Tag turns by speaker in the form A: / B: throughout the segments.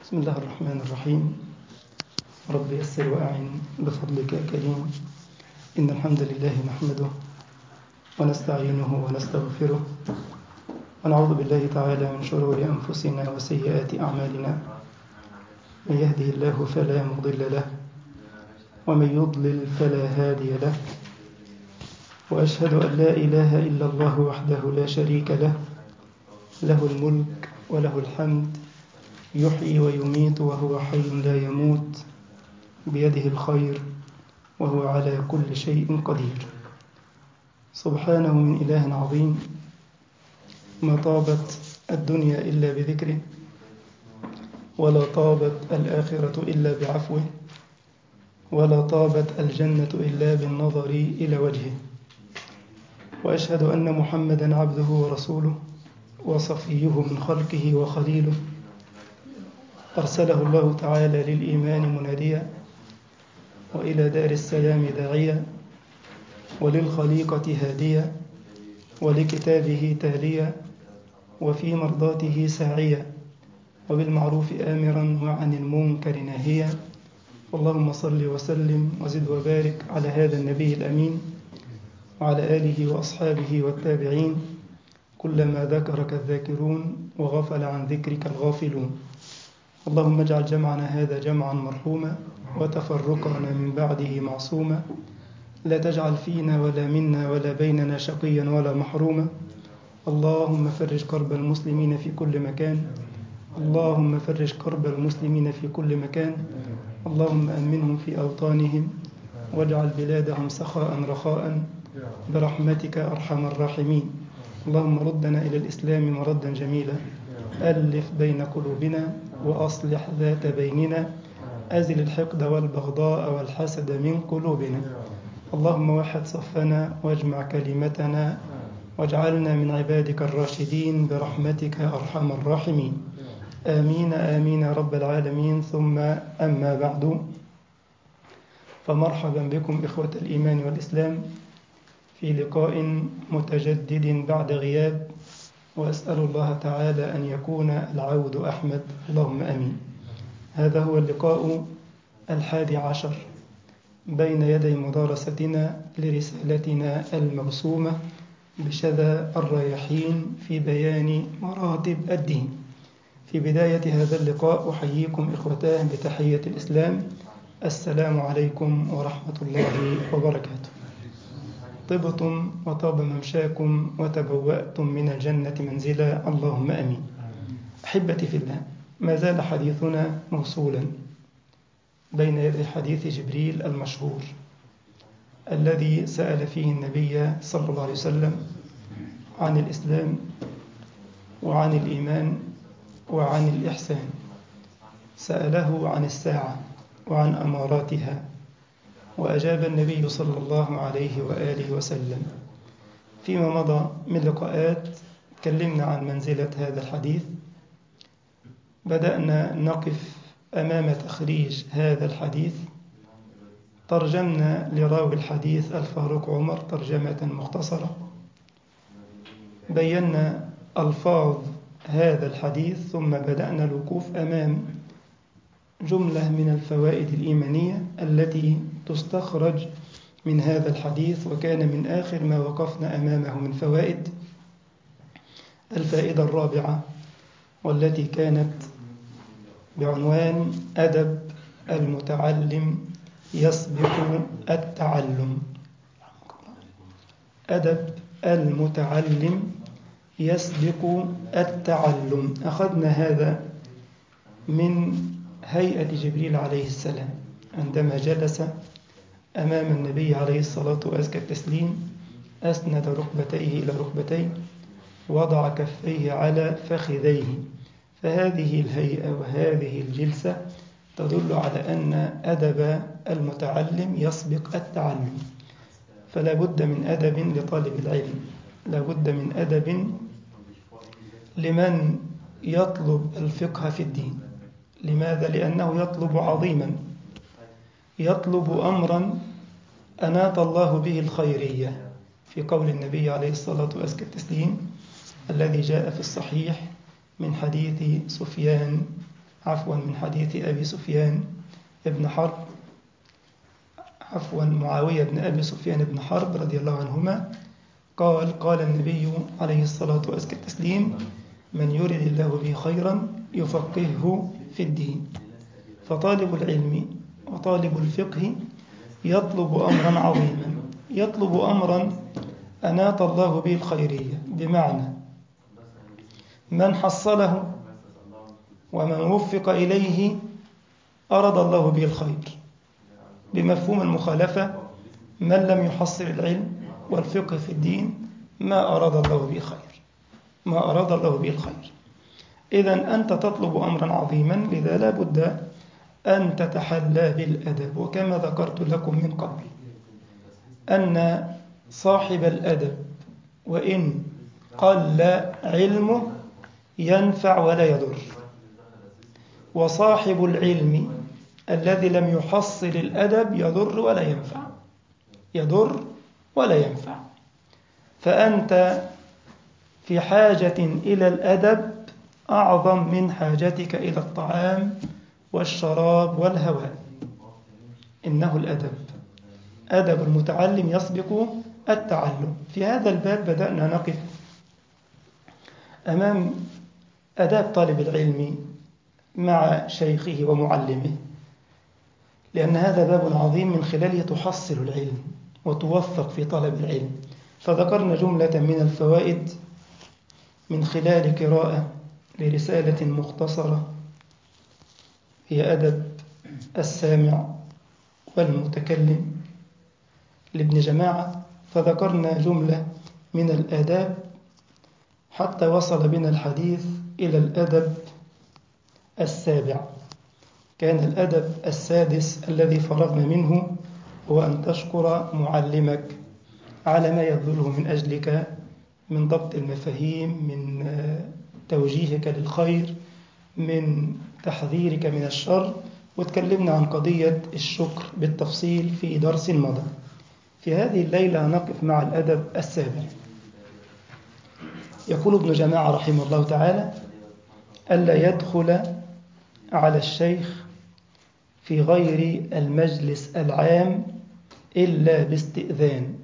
A: بسم الله الرحمن الرحيم. رب يسر وأعن بفضلك يا كريم. إن الحمد لله نحمده ونستعينه ونستغفره ونعوذ بالله تعالى من شرور أنفسنا وسيئات أعمالنا. من يهده الله فلا مضل له ومن يضلل فلا هادي له، وأشهد أن لا إله إلا الله وحده لا شريك له، له الملك وله الحمد، يحيي ويميت وهو حي لا يموت، بيده الخير وهو على كل شيء قدير. سبحانه من إله عظيم، ما طابت الدنيا إلا بذكره، ولا طابت الآخرة إلا بعفوه، ولا طابت الجنة إلا بالنظر إلى وجهه. وأشهد أن محمدًا عبده ورسوله وصفيه من خلقه وخليله، أرسله الله تعالى للإيمان مناديا وإلى دار السلام داعيا وللخليقة هاديا ولكتابه تاليا وفي مرضاته ساعيا وبالمعروف آمرا وعن المنكر ناهيا. اللهم صل وسلم وزد وبارك على هذا النبي الأمين وعلى آله وأصحابه والتابعين، كلما ذكرك الذاكرون وغفل عن ذكرك الغافلون. اللهم اجعل جمعنا هذا جمعا مرحوما وتفرقنا من بعده معصوما، لا تجعل فينا ولا منا ولا بيننا شقيا ولا محروما. اللهم فرج كرب المسلمين في كل مكان، اللهم فرج كرب المسلمين في كل مكان. اللهم أمنهم في أوطانهم واجعل بلادهم سخاء رخاء برحمتك أرحم الراحمين. اللهم ردنا إلى الإسلام مردا جميلا، ألف بين قلوبنا وأصلح ذات بيننا، أزل الحقد والبغضاء والحسد من قلوبنا. اللهم وحد صفنا واجمع كلمتنا واجعلنا من عبادك الراشدين برحمتك أرحم الراحمين. آمين آمين يا رب العالمين. ثم أما بعد، فمرحبا بكم إخوة الإيمان والإسلام في لقاء متجدد بعد غياب، وأسأل الله تعالى أن يكون العود أحمد، اللهم أمين. هذا هو اللقاء 11 بين يدي مدارستنا لرسالتنا الموسومة بشذا الرياحين في بيان مراتب الدين. في بداية هذا اللقاء أحييكم إخوتاه بتحية الإسلام، السلام عليكم ورحمة الله وبركاته. طبتم وطاب ممشاكم وتبوأتم من الجنة منزلا، اللهم أمين. أحبتي في الله، ما زال حديثنا موصولا بين يدي حديث جبريل المشهور الذي سأل فيه النبي صلى الله عليه وسلم عن الإسلام وعن الإيمان وعن الإحسان. سأله عن الساعة وعن أماراتها، وأجاب النبي صلى الله عليه وآله وسلم. فيما مضى من لقاءات تكلمنا عن منزلة هذا الحديث، بدأنا نقف أمام تخريج هذا الحديث، ترجمنا لراوي الحديث الفاروق عمر ترجمة مختصرة، بينا ألفاظ هذا الحديث، ثم بدأنا الوقوف أمام جملة من الفوائد الإيمانية التي تستخرج من هذا الحديث. وكان من آخر ما وقفنا أمامه من فوائد الفائدة الرابعة، والتي كانت بعنوان أدب المتعلم يسبق التعلم. أدب المتعلم يسبق التعلم. أخذنا هذا من هيئة جبريل عليه السلام عندما جلس أمام النبي عليه الصلاة وأزكى التسليم، أسند ركبتيه إلى ركبتيه، وضع كفيه على فخذيه. فهذه الهيئة وهذه الجلسة تدل على أن أدب المتعلم يسبق التعلم. فلا بد من أدب لطالب العلم، لا بد من أدب لمن يطلب الفقه في الدين. لماذا؟ لأنه يطلب عظيما، يطلب أمرا أناط الله به الخيرية، في قول النبي عليه الصلاة والتسليم الذي جاء في الصحيح من حديث سفيان من حديث أبي سفيان بن حرب، معاوية بن أبي سفيان بن حرب رضي الله عنهما قال النبي عليه الصلاة والتسليم: من يرد الله به خيرا يفقهه في الدين. فطالب العلم وطالب الفقه يطلب أمرا عظيما، يطلب أمرا أناط الله به الخيرية، بمعنى من حصله ومن وفق إليه أراد الله به الخير. بمفهوم المخالفة: من لم يحصل العلم والفقه في الدين ما أراد الله به خير، ما أراد الله به الخير. إذن أنت تطلب أمرا عظيما، لذا لا بد أن تتحلى بالأدب. وكما ذكرت لكم من قبل أن صاحب الأدب وإن قل علمه ينفع ولا يضر، وصاحب العلم الذي لم يحصل الأدب يضر ولا ينفع، يضر ولا ينفع. فأنت في حاجة إلى الأدب أعظم من حاجتك إلى الطعام والشراب والهواء. إنه الأدب، أدب المتعلم يسبق التعلم. في هذا الباب بدأنا نقف أمام أداب طالب العلم مع شيخه ومعلمه، لأن هذا باب عظيم من خلاله تحصل العلم وتوفق في طلب العلم. فذكرنا جملة من الفوائد من خلال قراءة لرسالة مختصرة هي أدب السامع والمتكلم لابن جماعة. فذكرنا جملة من الآداب حتى وصل بنا الحديث إلى الأدب السابع. كان الأدب السادس الذي فرغنا منه هو أن تشكر معلمك على ما يبذله من أجلك من ضبط المفاهيم، من توجيهك للخير، من تحذيرك من الشر. وتكلمنا عن قضية الشكر بالتفصيل في درس مضى. في هذه الليلة نقف مع الأدب السابع. يقول ابن جماعة رحمه الله تعالى: ألا يدخل على الشيخ في غير المجلس العام إلا باستئذان،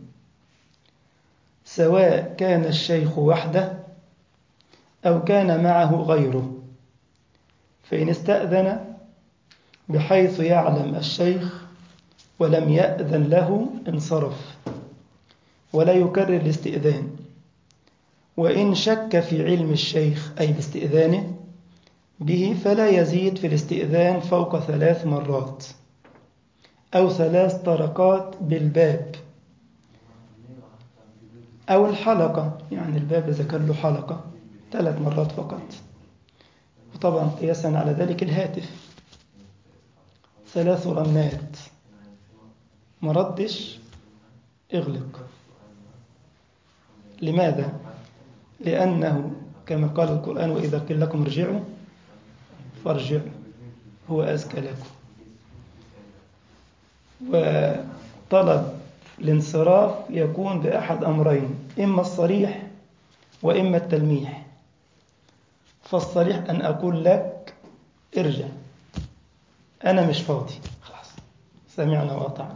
A: سواء كان الشيخ وحده أو كان معه غيره. فإن استأذن بحيث يعلم الشيخ ولم يأذن له انصرف ولا يكرر الاستئذان. وإن شك في علم الشيخ أي باستئذانه به فلا يزيد في الاستئذان فوق 3 مرات أو 3 طرقات بالباب أو الحلقة، يعني الباب إذا كان له حلقة 3 مرات فقط. وطبعا قياسا على ذلك الهاتف 3 رنات، مردش اغلق. لماذا؟ لأنه كما قال القرآن: وإذا قيل لكم ارجعوا فارجعوا هو أزكى لكم. وطلب الانصراف يكون بأحد أمرين: إما الصريح وإما التلميح. فالصريح أن أقول لك ارجع، أنا مش فاضي، خلاص سمعنا وأطعنا.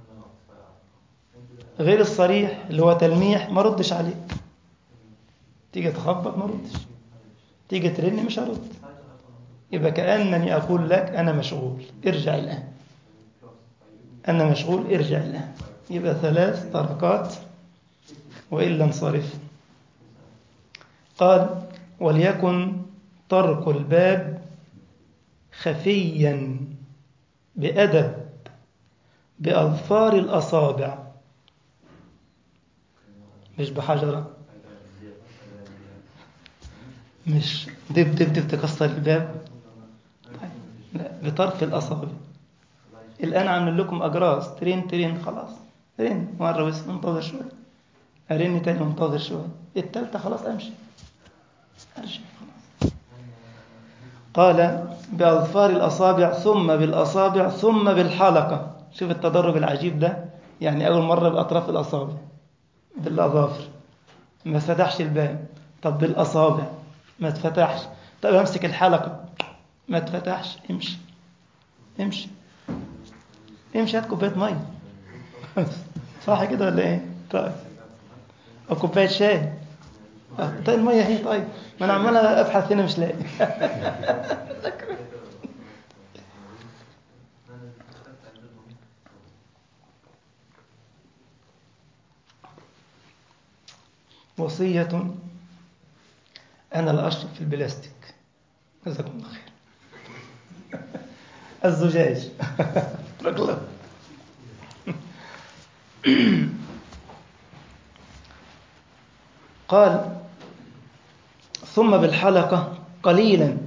A: غير الصريح اللي هو تلميح: ما ردش عليك، تيجي تخبط ما ردش، تيجي ترن مش هرد. يبقى كأنني أقول لك أنا مشغول ارجع الآن، أنا مشغول ارجع الآن. يبقى 3 طرقات وإلا انصرف. قال: وليكن طرق الباب خفيا بأدب بأظفار الأصابع، مش بحجرة، مش دب دب دب تكسر الباب، لا، بطرف الأصابع. الآن عامل لكم أجراس، ترين خلاص، ترين مرة بس منتظر شوي، أرن تاني منتظر شوي، التالتة خلاص أمشي أرجع خلاص. قال: بأظفار الأصابع ثم بالأصابع ثم بالحلقة. شوف التدرج العجيب ده، يعني أول مرة بأطراف الأصابع بالأظافر ما فتحش الباب، طب بالأصابع ما تفتحش، طب أمسك الحلقة ما اتفتحش، امشي امشي امشي، هات كوباية مية. صح كده ولا ايه؟ طيب، او كوباية شاي. طيب المية هي، طيب ما انا عمال ابحث هنا مش لاقي. وصية: أنا لا أشرب في البلاستيك. جزاكم الله خير. الزجاج. رجل. قال: ثم بالحلقة قليلا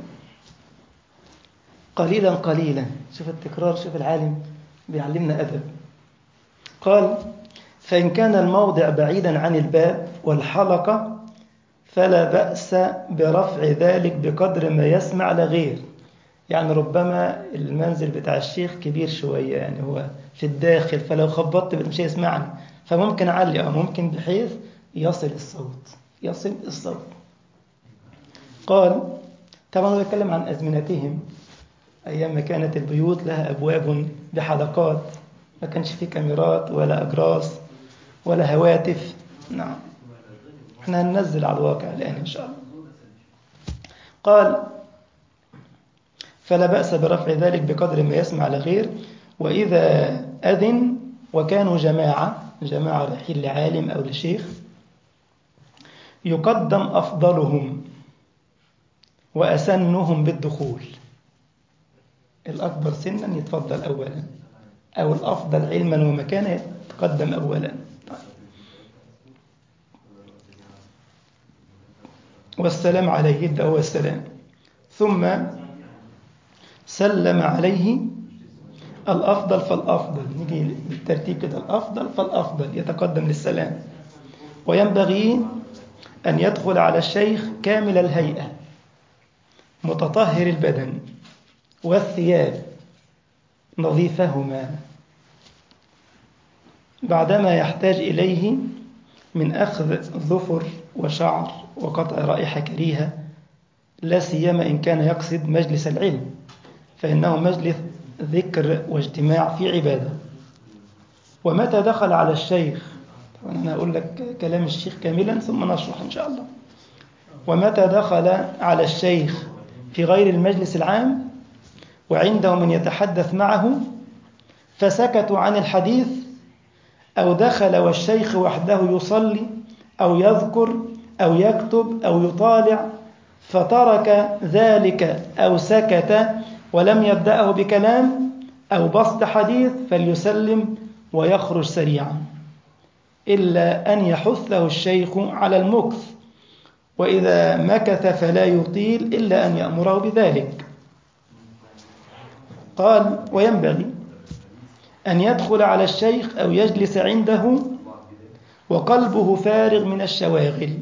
A: قليلا قليلا. شوف التكرار، شوف العالم بيعلمنا أدب. قال: فإن كان الموضع بعيدا عن الباب والحلقة فلا بأس برفع ذلك بقدر ما يسمع لغير. يعني ربما المنزل بتاع الشيخ كبير شوية، يعني هو في الداخل، فلو خبطت مش هيسمعني، فممكن أعلي ممكن بحيث يصل الصوت، يصل الصوت. قال: طبعا هو يتكلم عن أزمنتهم، أيام ما كانت البيوت لها أبواب بحلقات، ما كانش فيه كاميرات ولا أجراس ولا هواتف. نعم، احنا هننزل على الواقع الآن إن شاء الله. قال: فلا بأس برفع ذلك بقدر ما يسمع لغير. وإذا أذن وكانوا جماعة رايحين لعالم أو لشيخ، يقدم أفضلهم وأسنهم بالدخول. الأكبر سنا يتفضل أولا، أو الأفضل علما ومكانا يتقدم أولا. والسلام عليه، يبدأ هو السلام، ثم سلم عليه الأفضل فالأفضل. نيجي بالترتيب كده، الأفضل فالأفضل يتقدم للسلام. وينبغي أن يدخل على الشيخ كامل الهيئة متطهر البدن والثياب نظيفهما، بعدما يحتاج إليه من أخذ ظفر وشعر وقطع رائحة كريهة، لا سيما إن كان يقصد مجلس العلم، فإنه مجلس ذكر واجتماع في عبادة. ومتى دخل على الشيخ، طبعا أنا أقول لك كلام الشيخ كاملا ثم نشرح إن شاء الله. ومتى دخل على الشيخ في غير المجلس العام وعنده من يتحدث معه فسكتوا عن الحديث، أو دخل والشيخ وحده يصلي أو يذكر أو يكتب أو يطالع فترك ذلك أو سكت ولم يبدأه بكلام أو بسط حديث، فليسلم ويخرج سريعا، إلا أن يحثه الشيخ على المكث، وإذا مكث فلا يطيل إلا أن يأمره بذلك. قال: وينبغي أن يدخل على الشيخ أو يجلس عنده وقلبه فارغ من الشواغل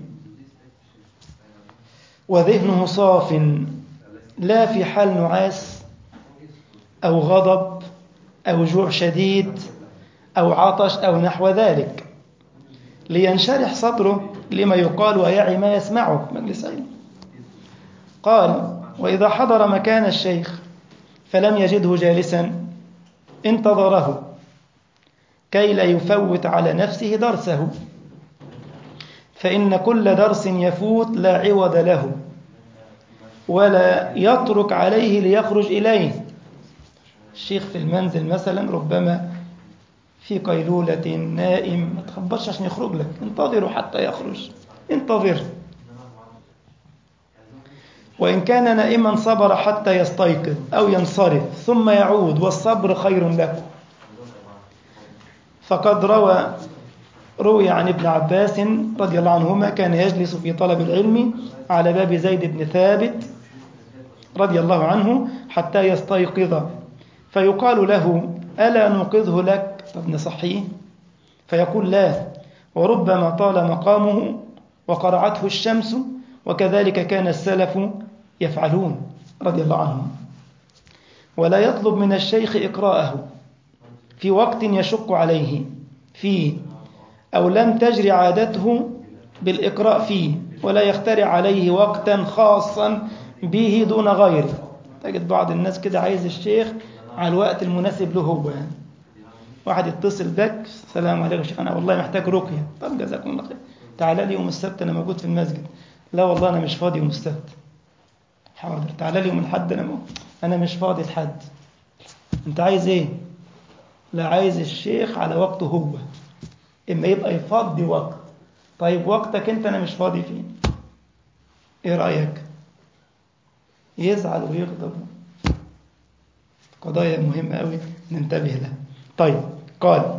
A: وذهنه صاف، لا في حال نعاس أو غضب أو جوع شديد أو عطش أو نحو ذلك، لينشرح صدره لما يقال ويعي ما يسمعه مجلس علم. قال: وإذا حضر مكان الشيخ فلم يجده جالسا انتظره كي لا يفوت على نفسه درسه، فإن كل درس يفوت لا عوض له، ولا يترك عليه ليخرج إليه. الشيخ في المنزل مثلا ربما في قيلولة نائم، ما تخبرش عشان يخرج لك، انتظروا حتى يخرج، انتظر. وإن كان نائما صبر حتى يستيقظ أو ينصرف ثم يعود، والصبر خير له. فقد روي عن ابن عباس رضي الله عنهما كان يجلس في طلب العلم على باب زيد بن ثابت رضي الله عنه حتى يستيقظ، فيقال له: ألا نوقظه لك؟ طب نصحيه؟ فيقول: لا، وربما طال مقامه وقرعته الشمس، وكذلك كان السلف يفعلون رضي الله عنهم. ولا يطلب من الشيخ إقراءه في وقت يشق عليه فيه أو لم تجري عادته بالإقراء فيه، ولا يخترع عليه وقتا خاصا به دون غيره. تجد بعض الناس كده عايز الشيخ على الوقت المناسب له هو يعني. واحد يتصل بك، السلام عليكم يا شيخ، أنا والله محتاج رقية. طب جزاكم الله خير، تعال لي يوم السبت أنا موجود في المسجد. لا والله أنا مش فاضي يوم السبت. حاضر، تعال لي يوم الحد، أنا مش فاضي الحد. أنت عايز إيه؟ لا، عايز الشيخ على وقته هو، إما يبقى يفضي وقت. طيب وقتك أنت أنا مش فاضي فيه، إيه رأيك؟ يزعل ويغضب. قضايا مهمة أوي ننتبه لها. طيب، قال: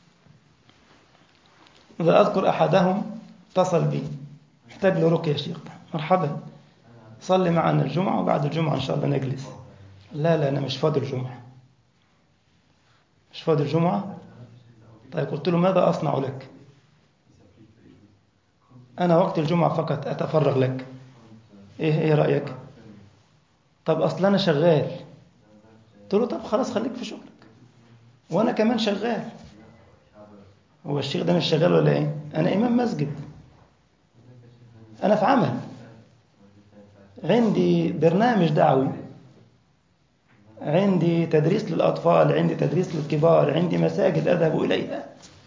A: إذا أذكر أحدهم اتصل بي، محتاج له رقية يا شيخ، مرحبا، صلي معنا الجمعة وبعد الجمعة إن شاء الله نجلس. لا أنا مش فاضي الجمعة. مش فاضي الجمعة؟ طيب قلت له ماذا أصنع لك؟ أنا وقت الجمعة فقط أتفرغ لك. إيه رأيك؟ طب أصل أنا شغال. قلت له طب خلاص خليك في شغلك وأنا كمان شغال. هو الشيخ ده مش شغال ولا إيه؟ أنا إمام مسجد، أنا في عمل، عندي برنامج دعوي، عندي تدريس للأطفال، عندي تدريس للكبار، عندي مساجد أذهب إليها.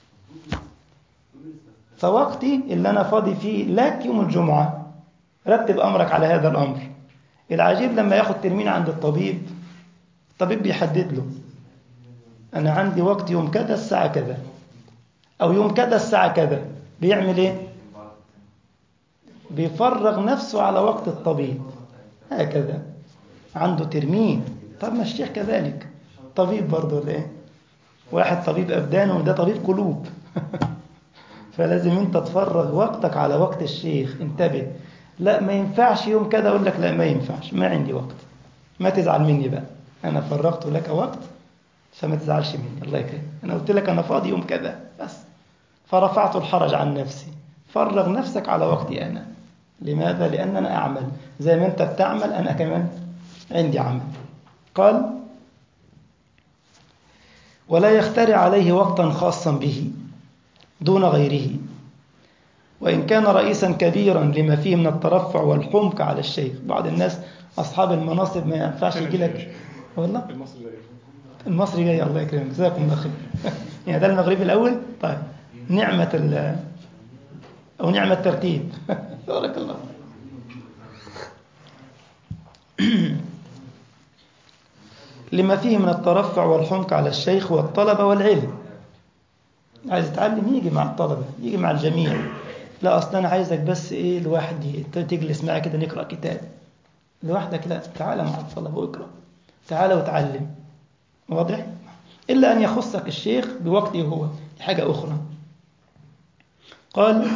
A: فوقتي اللي أنا فاضي فيه لك يوم الجمعة، رتب أمرك على هذا الأمر. العجيب لما ياخد ترمين عند الطبيب بيحدد له أنا عندي وقت يوم كذا الساعة كذا، أو يوم كذا الساعة كذا. بيعمل إيه؟ بيفرغ نفسه على وقت الطبيب. هكذا عنده ترمين. طب ما الشيخ كذلك طبيب برضه ولا إيه؟ واحد طبيب أبدان وده طبيب قلوب. فلازم أنت تفرغ وقتك على وقت الشيخ. انتبه، لا ما ينفعش يوم كذا أقول لك لا ما ينفعش، ما عندي وقت، ما تزعل مني بقى، أنا فرغت لك وقت فما تزعلش مني، الله يكرمك. أنا قلت لك أنا فاضي يوم كذا بس، فرفعت الحرج عن نفسي. فرغ نفسك على وقتي أنا. لماذا؟ لأن أنا أعمل زي ما أنت بتعمل، أنا كمان عندي عمل. قال: ولا يخترع عليه وقتا خاصا به دون غيره، وإن كان رئيسا كبيرا لما فيه من الترفع والحمق على الشيخ. بعض الناس أصحاب المناصب ما ينفعش يجي لك. والله المصري جاي، الله يكرمك، جزاكم الله خير. يعني ده المغربي الأول. طيب، نعمة أو نعمة ترتيب. بارك الله. لما فيه من الترفع والحمق على الشيخ والطلبة والعلم. عايز يتعلم يجي مع الطلبة، يجي مع الجميع. لا أصلا أنا عايزك بس إيه لوحدي، تجلس معي كده نقرأ كتاب لوحدك. لا، تعال مع الطلبة واقرأ، تعال وتعلم. واضح؟ إلا أن يخصك الشيخ بوقته هو، حاجة أخرى. قال: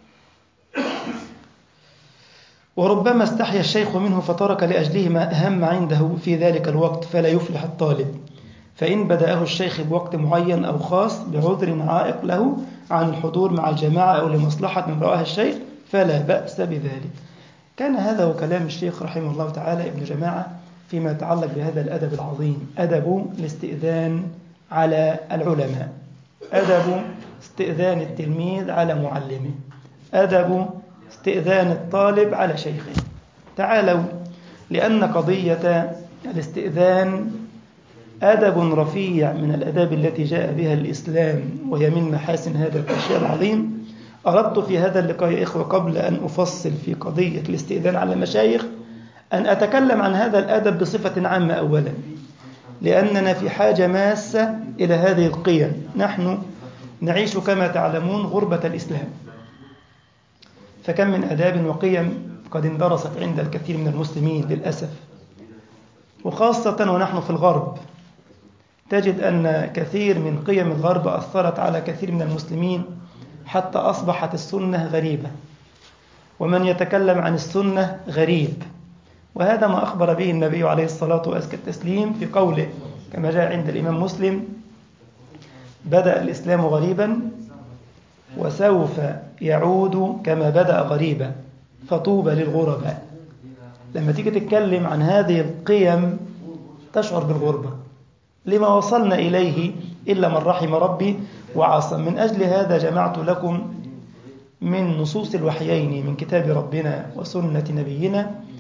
A: وربما استحيا الشيخ منه فترك لأجله ما أهم عنده في ذلك الوقت، فلا يفلح الطالب. فإن بدأه الشيخ بوقت معين أو خاص بعذر عائق له عن الحضور مع الجماعة أو لمصلحة من رآها الشيخ فلا بأس بذلك. كان هذا هو كلام الشيخ رحمه الله تعالى ابن جماعة فيما يتعلق بهذا الأدب العظيم، أدب الاستئذان على العلماء، أدب استئذان التلميذ على معلمه، أدب استئذان الطالب على شيخه. تعالوا، لأن قضية الاستئذان أدب رفيع من الأداب التي جاء بها الإسلام، وهي من محاسن هذا الأشياء العظيم. أردت في هذا اللقاء يا إخوة قبل أن أفصل في قضية الاستئذان على المشايخ أن أتكلم عن هذا الأدب بصفة عامة أولا، لأننا في حاجة ماسة إلى هذه القيم. نحن نعيش كما تعلمون غربة الإسلام، فكم من آداب وقيم قد اندرست عند الكثير من المسلمين للأسف، وخاصة ونحن في الغرب تجد أن كثير من قيم الغرب أثرت على كثير من المسلمين حتى أصبحت السنة غريبة، ومن يتكلم عن السنة غريب. وهذا ما أخبر به النبي عليه الصلاة وأزكى التسليم في قوله كما جاء عند الإمام مسلم: بدأ الإسلام غريبا وسوف يعود كما بدأ غريبا فطوبى للغرباء. لما تيجي تتكلم عن هذه القيم تشعر بالغربة، لما وصلنا إليه إلا من رحم ربي وعصم. من أجل هذا جمعت لكم من نصوص الوحيين من كتاب ربنا وسنة نبينا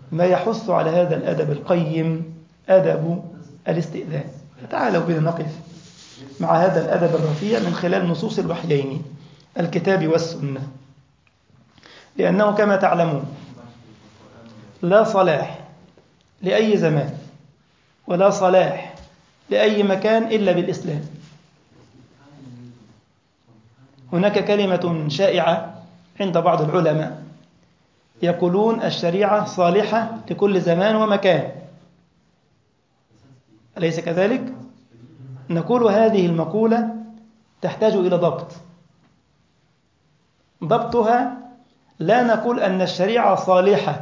A: ما يحث على هذا الأدب القيم، أدب الاستئذان. فتعالوا بنا نقف مع هذا الأدب الرفيع من خلال نصوص الوحيين الكتاب والسنة، لأنه كما تعلمون لا صلاح لأي زمان ولا صلاح لأي مكان إلا بالإسلام. هناك كلمة شائعة عند بعض العلماء يقولون الشريعة صالحة لكل زمان ومكان، أليس كذلك؟ نقول هذه المقولة تحتاج إلى ضبط. ضبطها لا نقول أن الشريعة صالحة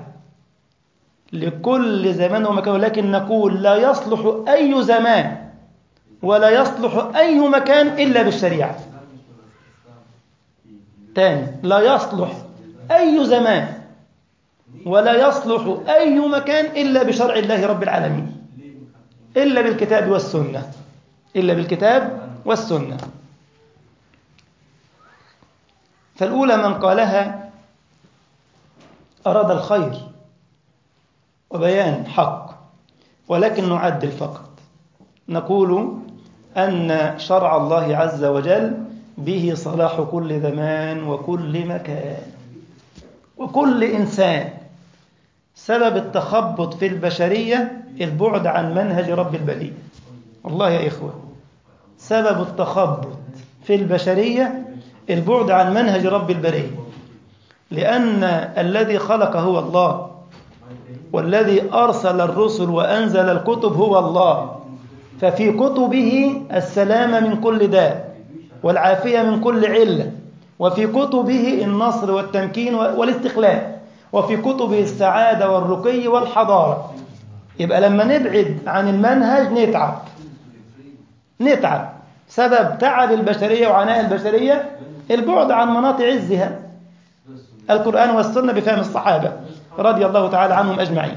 A: لكل زمان ومكان، ولكن نقول لا يصلح أي زمان ولا يصلح أي مكان إلا بالشريعة. تاني، لا يصلح أي زمان ولا يصلح أي مكان إلا بشرع الله رب العالمين، إلا بالكتاب والسنة، إلا بالكتاب والسنة. فالأولى من قالها أراد الخير وبيان حق، ولكن نعدل فقط، نقول أن شرع الله عز وجل به صلاح كل زمان وكل مكان وكل إنسان. سبب التخبط في البشرية البعد عن منهج رب البرية. والله يا إخوة، سبب التخبط في البشرية البعد عن منهج رب البرية، لأن الذي خلق هو الله، والذي أرسل الرسل وأنزل الكتب هو الله، ففي كتبه السلامة من كل داء والعافية من كل علة، وفي كتبه النصر والتمكين والاستقلال، وفي كتبه السعادة والرقي والحضارة. يبقى لما نبعد عن المنهج نتعب. سبب تعب البشرية وعناء البشرية البعد عن مناط عزها، القرآن والسنة بفهم الصحابة رضي الله تعالى عنهم أجمعين.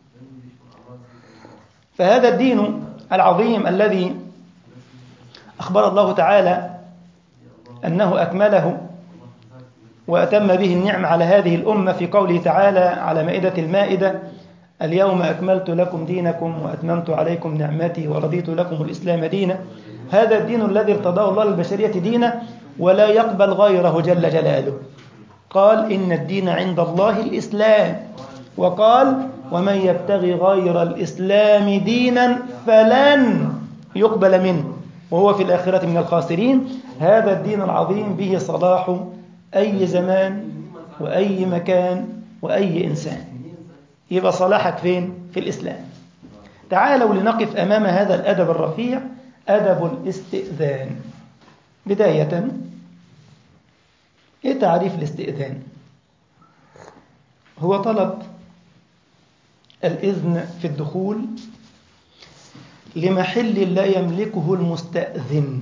A: فهذا الدين العظيم الذي أخبر الله تعالى أنه أكمله وأتم به النعم على هذه الأمة في قوله تعالى على مائدة المائدة: اليوم أكملت لكم دينكم وأتممت عليكم نعمتي ورضيت لكم الإسلام دينا. هذا الدين الذي ارتضاه الله للبشرية دينا ولا يقبل غيره جل جلاله. قال: إن الدين عند الله الإسلام، وقال: ومن يبتغي غير الإسلام دينا فلن يقبل منه وهو في الآخرة من الخاسرين. هذا الدين العظيم به صلاح أي زمان وأي مكان وأي إنسان. يبقى صلاحك فين؟ في الإسلام. تعالوا لنقف أمام هذا الأدب الرفيع، أدب الاستئذان. بداية، إيه تعريف الاستئذان؟ هو طلب الإذن في الدخول لمحل لا يملكه المستأذن.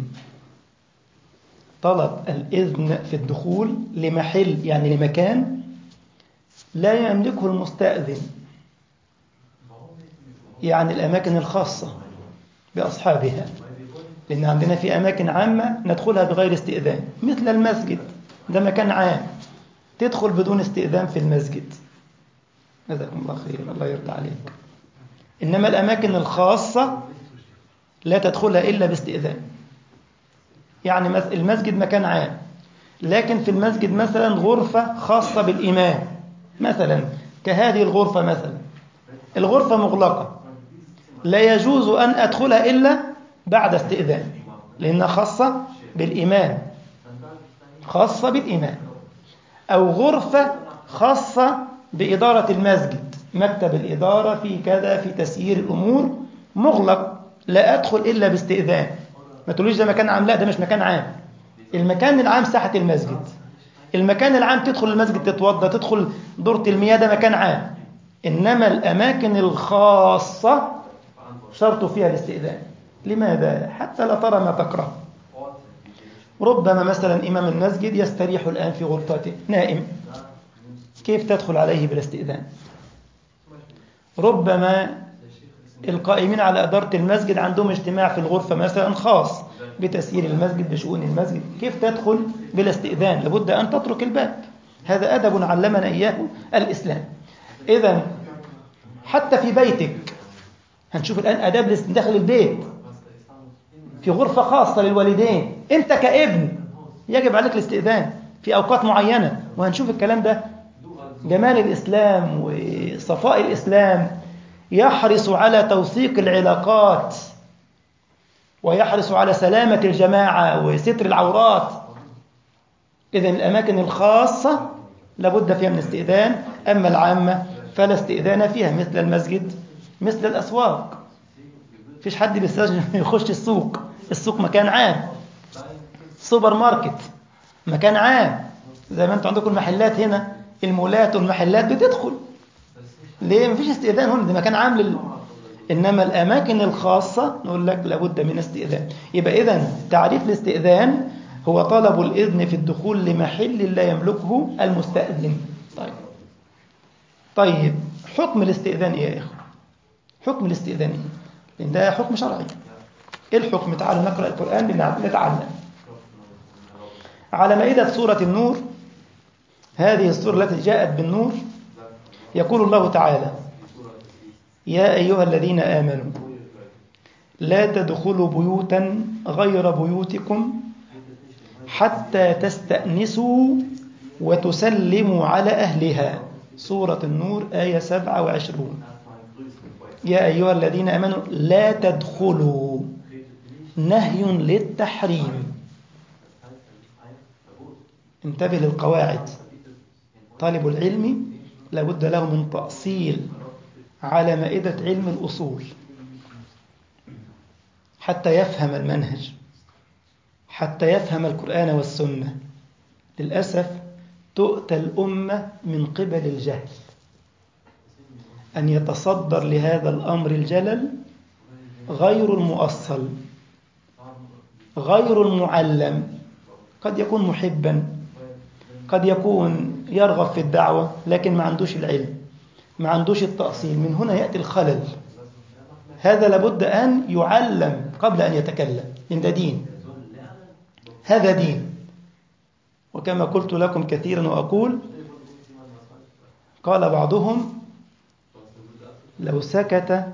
A: طلب الإذن في الدخول لمحل، يعني لمكان لا يملكه المستأذن، يعني الأماكن الخاصة بأصحابها، لأن عندنا في أماكن عامة ندخلها بغير استئذان، مثل المسجد، ده مكان عام تدخل بدون استئذان في المسجد، جزاكم الله خير، الله يرضى عليك. إنما الأماكن الخاصة لا تدخلها إلا باستئذان. يعني المسجد مكان عام، لكن في المسجد مثلا غرفة خاصة بالإمام، مثلا كهذه الغرفة مثلا، الغرفة مغلقة، لا يجوز أن أدخلها إلا بعد استئذان، لأنها خاصة بالإمام، خاصة بالإمام. أو غرفة خاصة بإدارة المسجد، مكتب الإدارة في كذا، في تسيير الأمور، مغلق، لا أدخل إلا باستئذان. ما تقوليش ده مكان عام، لا، ده مش مكان عام. المكان العام ساحة المسجد، المكان العام تدخل المسجد تتوضى، تدخل دورة المياه، ده مكان عام. إنما الأماكن الخاصة شرط فيها الاستئذان. لماذا؟ حتى لا ترى ما تكره. ربما مثلا إمام المسجد يستريح الآن في غرفته نائم، كيف تدخل عليه بلا استئذان؟ ربما القائمين على إدارة المسجد عندهم اجتماع في الغرفة مثلا خاص بتسيير المسجد، بشؤون المسجد، كيف تدخل بلا استئذان؟ لابد أن تترك الباب. هذا أدب علمنا إياه الإسلام. إذن حتى في بيتك. هنشوف الآن آداب داخل البيت، في غرفة خاصة للوالدين. أنت كابن يجب عليك الاستئذان في أوقات معينة، وهنشوف الكلام ده. جمال الإسلام وصفاء الإسلام يحرص على توثيق العلاقات، ويحرص على سلامة الجماعة وستر العورات. إذن الأماكن الخاصة لابد فيها من استئذان، أما العامة فلا استئذان فيها، مثل المسجد، مثل الأسواق. فيش حد بيستأذن يخش السوق. السوق مكان عام، سوبر ماركت مكان عام، زي ما انتم عندكم المحلات هنا، المولات والمحلات بتدخل. ليه؟ مفيش استئذان هنا، ده مكان عام إنما الأماكن الخاصة نقول لك لابد من استئذان. يبقى إذن تعريف الاستئذان هو طلب الإذن في الدخول لمحل لا يملكه المستأذن. طيب حكم الاستئذان إيه يا إخوة؟ حكم الاستئذان إيه؟ لأن ده حكم شرعي. إيه الحكم؟ تعالوا نقرأ القرآن لنتعلم. على مائدة سورة النور، هذه السورة التي جاءت بالنور، يقول الله تعالى: يا أيها الذين آمنوا لا تدخلوا بيوتا غير بيوتكم حتى تستأنسوا وتسلموا على أهلها. سورة النور آية 27. يا أيها الذين آمنوا لا تدخلوا، نهي للتحريم. انتبه للقواعد. طالب العلم لابد له من تأصيل على مائدة علم الأصول حتى يفهم المنهج، حتى يفهم القرآن والسنة. للأسف تؤتى الأمة من قبل الجهل أن يتصدر لهذا الأمر الجلل غير المؤصل، غير المعلم. قد يكون محبا، قد يكون يرغب في الدعوة، لكن ما عندوش العلم، ما عندوش التأصيل. من هنا يأتي الخلل. هذا لابد أن يعلم قبل أن يتكلم، إن ده دين، هذا دين. وكما قلت لكم كثيرا وأقول، قال بعضهم: لو سكت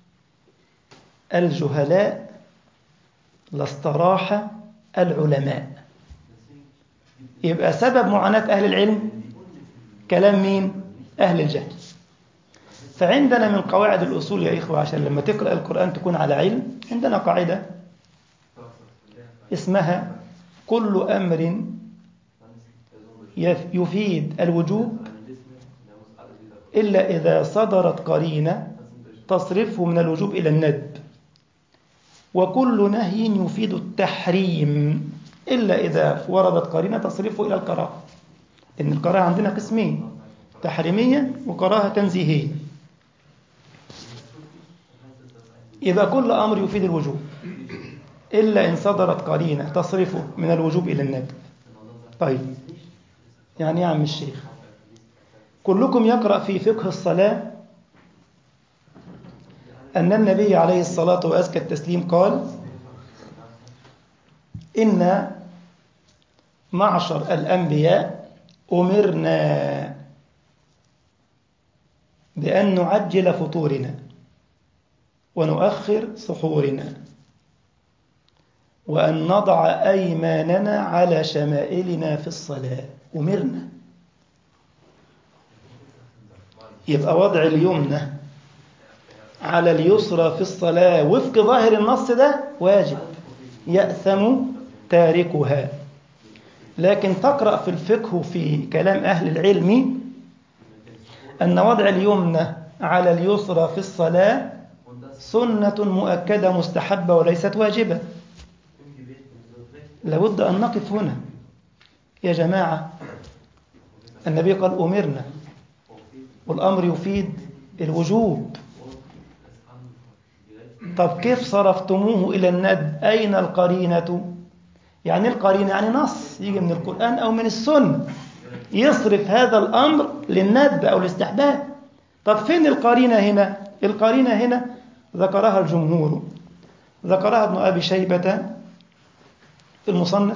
A: الجهلاء لاستراح العلماء. يبقى سبب معاناة أهل العلم كلام مين؟ أهل الجهل. فعندنا من قواعد الأصول يا إخوة، عشان لما تقرأ القرآن تكون على علم، عندنا قاعدة اسمها: كل أمر يفيد الوجوب إلا إذا صدرت قرينة تصرفه من الوجوب إلى الندب، وكل نهي يفيد التحريم إلا إذا وردت قرينة تصرفه إلى الكراهة. إن الكراهة عندنا قسمين: تحريمية وكراهة تنزيهية. يبقى كل أمر يفيد الوجوب إلا إن صدرت قرينة تصرفه من الوجوب إلى الندب. طيب يعني يا عم الشيخ، كلكم يقرأ في فقه الصلاة أن النبي عليه الصلاة وأزكى التسليم قال: إن معشر الأنبياء أمرنا بأن نعجل فطورنا ونؤخر سحورنا وأن نضع أيماننا على شمائلنا في الصلاة. أمرنا. يبقى وضع اليمنى على اليسرى في الصلاة وفق ظاهر النص ده واجب، يأثم تاركها. لكن تقرأ في الفقه في كلام أهل العلم أن وضع اليمنى على اليسرى في الصلاة سنة مؤكدة مستحبة وليست واجبة. لابد أن نقف هنا يا جماعة. النبي قال: أمرنا، والأمر يفيد الوجوب. طب كيف صرفتموه إلى الندب؟ أين القرينة؟ يعني القرينة يعني نص يجي من القرآن أو من السنة يصرف هذا الأمر للندب أو الاستحباب. طب فين القرينة هنا؟ القرينة هنا ذكرها الجمهور، ذكرها ابن أبي شيبة في المصنف،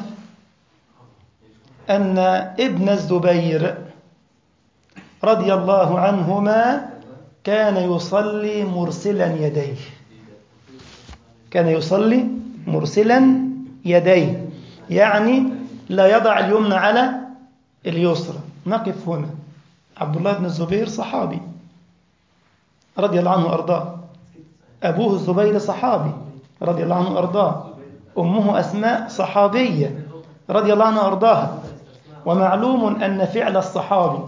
A: أن ابن الزبير رضي الله عنهما كان يصلي مرسلا يديه. كان يصلي مرسلا يديه، يعني لا يضع اليمنى على اليسرى. نقف هنا. عبد الله بن الزبير صحابي رضي الله عنه وأرضاه، أبوه الزبير صحابي رضي الله عنه وأرضاه، أمه أسماء صحابية رضي الله عنها وأرضاها. ومعلوم أن فعل الصحابي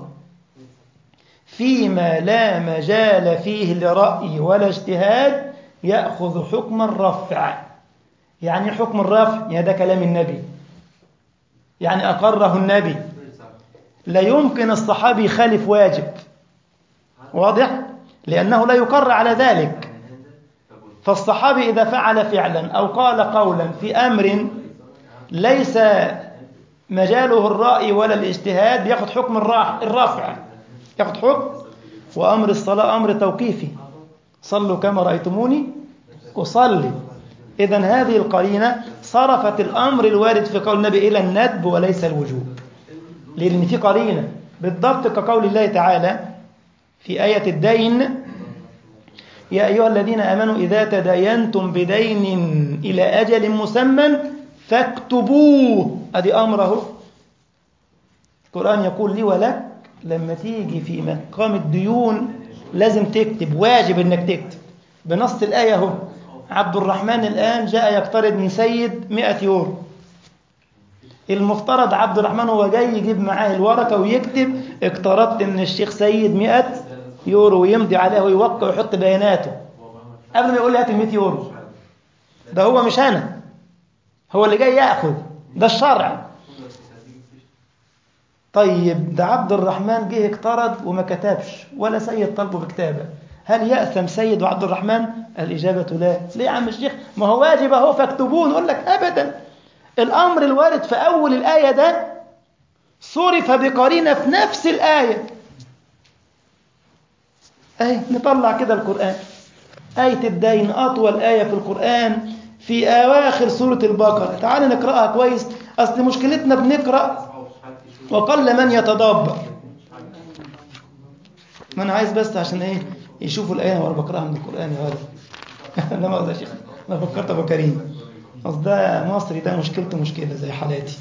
A: فيما لا مجال فيه لرأي ولا اجتهاد يأخذ حكم الرفع. يعني حكم الرفع؟ يعني ده كلام النبي، يعني أقره النبي، لا يمكن الصحابي يخالف واجب، واضح؟ لأنه لا يقر على ذلك. فالصحابي إذا فعل فعلا أو قال قولا في أمر ليس مجاله الرأي ولا الاجتهاد يأخذ حكم الرفع، يأخذ حكم. وأمر الصلاة أمر توقيفي، صلوا كما رأيتموني أصلي. إذن هذه القرينة صرفت الأمر الوارد في قول النبي إلى الندب وليس الوجوب، لأن في قرينة بالضبط كقول الله تعالى في آية الدين: يا أيها الذين آمنوا إذا تداينتم بدين إلى أجل مسمى فاكتبوه. أدي أمره. القرآن يقول لي ولك لما تيجي في مقام الديون لازم تكتب، واجب إنك تكتب بنص الآية. هو عبد الرحمن الآن جاء يقترض من سيد 100 يورو. المفترض عبد الرحمن هو جاي يجيب معاه الورقة ويكتب اقترضت من الشيخ سيد 100 يورو ويمضي عليها ويوقع ويحط بياناته قبل ما يقول لي هات 100 يورو. ده هو مش أنا، هو اللي جاي يأخذ، ده الشرع. طيب ده عبد الرحمن جه اقترض وما كتبش ولا سيد طلبه بكتابة، هل يأثم سيد وعبد الرحمن؟ الإجابة لا. ليه يا عم الشيخ؟ ما هو واجب اهو فاكتبوه. نقول لك أبدا، الأمر الوارد في أول الآية ده صرف بقرينة في نفس الآية. أي نطلع كده القرآن، آية الدين أطول آية في القرآن في أواخر سورة البقرة. تعال نقرأها كويس، أصل مشكلتنا بنقرأ وقل من يتدبر. ما أنا عايز بس عشان إيه يشوفوا الآية وأنا بقرأها من القرآن يا ولد. لا مؤاخذة يا شيخ، أنا فكرت أبو كريم، أصل ده مصري، ده مشكلته مشكلة زي حالاتي.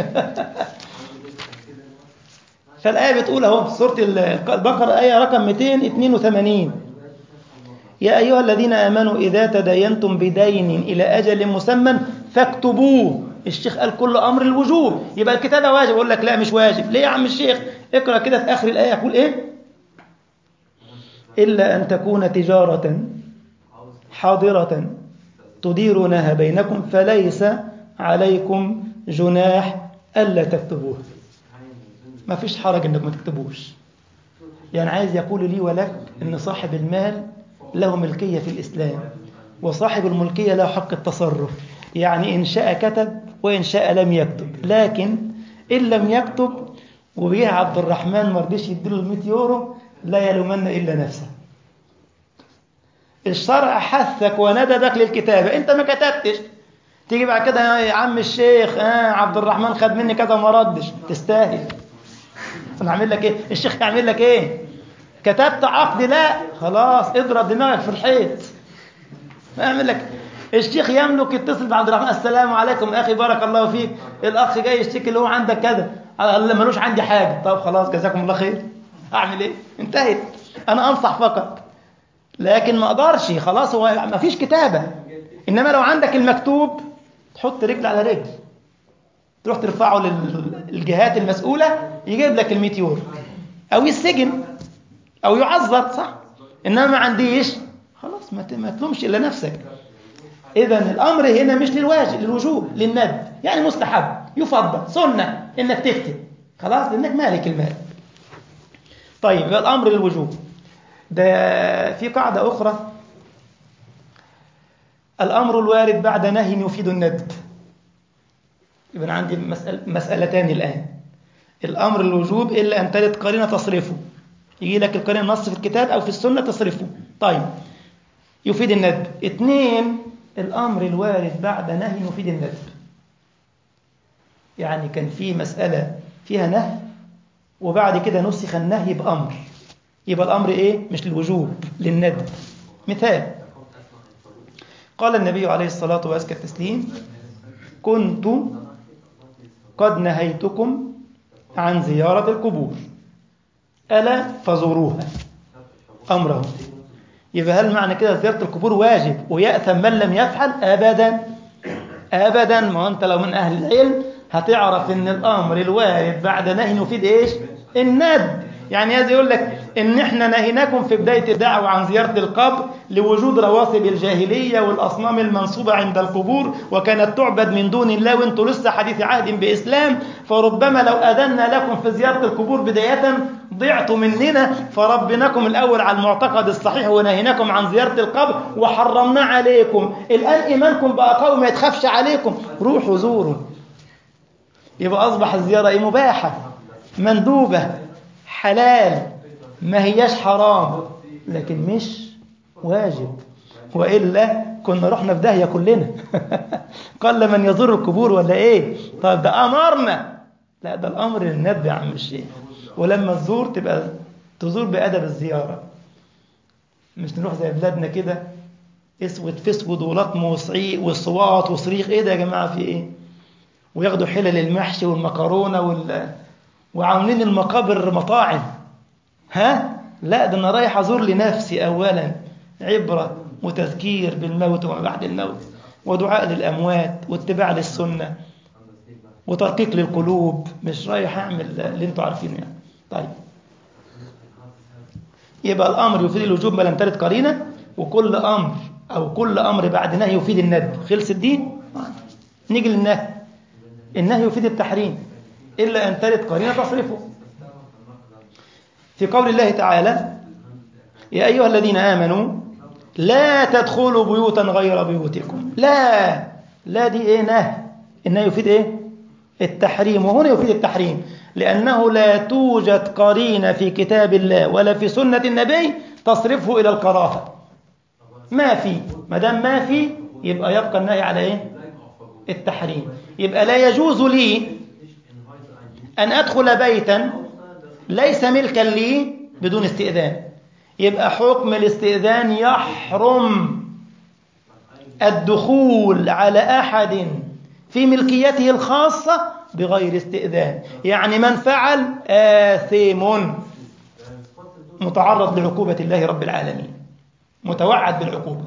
A: فالآية بتقول أهو سورة البقرة آية رقم 282: يا أيها الذين آمنوا إذا تداينتم بدين إلى أجل مسمى فاكتبوه. الشيخ قال كل أمر الوجوب، يبقى الكتابة واجب. أقول لك لا مش واجب. ليه يا عم الشيخ؟ اقرأ كده في آخر الآية يقول إيه؟ إلا أن تكون تجارة حاضرة تديرونها بينكم فليس عليكم جناح ألا تكتبوه. ما فيش حرج إنك ما تكتبوش. يعني عايز يقول لي ولك إن صاحب المال له ملكية في الإسلام، وصاحب الملكية له حق التصرف. يعني إن شاء كتب وإن شاء لم يكتب، لكن إن لم يكتب وبيه عبد الرحمن ما رضيش يديله 100 يورو لا يلومن إلا نفسه. الشرع حثك وندبك للكتابة، أنت ما كتبتش، تيجي بعد كده يا عم الشيخ عبد الرحمن خد مني كذا وما ردش، تستاهل. أنا أعمل لك إيه؟ الشيخ يعمل لك إيه؟ كتبت عقد؟ لا، خلاص اضرب دماغك في الحيط. ما أعمل لك. الشيخ يملك يتصل بعبد الرحمن: السلام عليكم أخي بارك الله فيك، الأخ جاي يشتكي اللي هو عندك كذا، اللي ملوش عندي حاجة. طب خلاص جزاكم الله خير، أعمل إيه؟ انتهت. أنا أنصح فقط، لكن ما أقدرش. خلاص هو ما فيش كتابة. إنما لو عندك المكتوب تحط رجل على رجل، تروح ترفعه للجهات المسؤولة يجيب لك 100 يورو أو يسجن أو يعذر، صح؟ إنما ما عنديش، خلاص ما تلومش إلا نفسك. إذن الأمر هنا مش للواجب للوجوب، للندب، يعني مستحب يفضل سنة إنك تكتب، خلاص لأنك مالك المال. طيب يبقى الأمر للوجوب. ده في قاعدة أخرى: الأمر الوارد بعد نهي يفيد الندب. يبقى عندي مسألتان الآن: الأمر الوجوب إلا أن ترد قرينة تصرفه، يجي لك القرينة نص في الكتاب أو في السنة تصرفه، طيب يفيد الندب. 2، الأمر الوارد بعد نهي يفيد الندب. يعني كان في مسألة فيها نهي وبعد كده نسخ النهي بأمر، يبقى الأمر إيه؟ مش للوجوب، للندب. مثال، قال النبي عليه الصلاة وأزكى التسليم: كنت قد نهيتكم عن زيارة القبور ألا فزوروها. أمره. يبقى هل معنى كده زيارة القبور واجب ويأثم من لم يفعل؟ أبدا أبدا. ما أنت لو من أهل العلم هتعرف إن الأمر الوارد بعد نهي يفيد إيش؟ الندب. يعني هذا يقول لك إن إحنا نهيناكم في بداية الدعوة عن زيارة القبر لوجود رواسب الجاهلية والأصنام المنصوبة عند القبور وكانت تعبد من دون الله، وأنتم لسه حديث عهد بإسلام، فربما لو أذنا لكم في زيارة القبور بداية ضعتوا مننا، فربناكم الأول على المعتقد الصحيح ونهيناكم عن زيارة القبر وحرمنا عليكم. الآن إيمانكم بقى قوي ما يتخافش عليكم، روحوا زوروا. يبقى أصبح الزيارة إيه؟ مباحة، مندوبة، حلال، ما هياش حرام، لكن مش واجب، وإلا كنا رحنا في داهية كلنا. قال من يزور القبور ولا إيه؟ طيب ده أمرنا، لا ده الأمر للندب يا عم الشيخ. ولما تزور تبقى تزور بأدب الزيارة، مش نروح زي بلادنا كده اسود في اسود ولطم وصعيق وصوات وصريخ. ايه ده يا جماعة؟ في ايه؟ وياخدوا حلل المحشي والمكرونة وعاملين المقابر مطاعم. ها؟ لا ده انا رايح ازور لنفسي اولا، عبرة وتذكير بالموت وما بعد الموت، ودعاء للأموات، واتباع للسنة، وترقيق للقلوب. مش رايح اعمل اللي انتوا عارفينه يعني. طيب، يبقى الأمر يفيد الوجوب ما لم ترد قرينة، وكل أمر أو كل أمر بعد نهي يفيد الندب. خلص الدين. نيجي للنهي. النهي يفيد التحريم إلا أن ترد قرينة تصرفه. في قول الله تعالى: يا أيها الذين آمنوا لا تدخلوا بيوتا غير بيوتكم. لا دي إيه؟ نهي. النهي يفيد إيه؟ التحريم. وهنا يفيد التحريم لأنه لا توجد قرينة في كتاب الله ولا في سنة النبي تصرفه إلى الكراهة. ما في. ما دام ما في يبقى النهي على إيه؟ التحريم. يبقى لا يجوز لي أن أدخل بيتا ليس ملكا لي بدون استئذان. يبقى حكم الاستئذان يحرم الدخول على أحد في ملكيته الخاصة بغير استئذان. يعني من فعل آثم متعرض لعقوبة الله رب العالمين، متوعد بالعقوبة.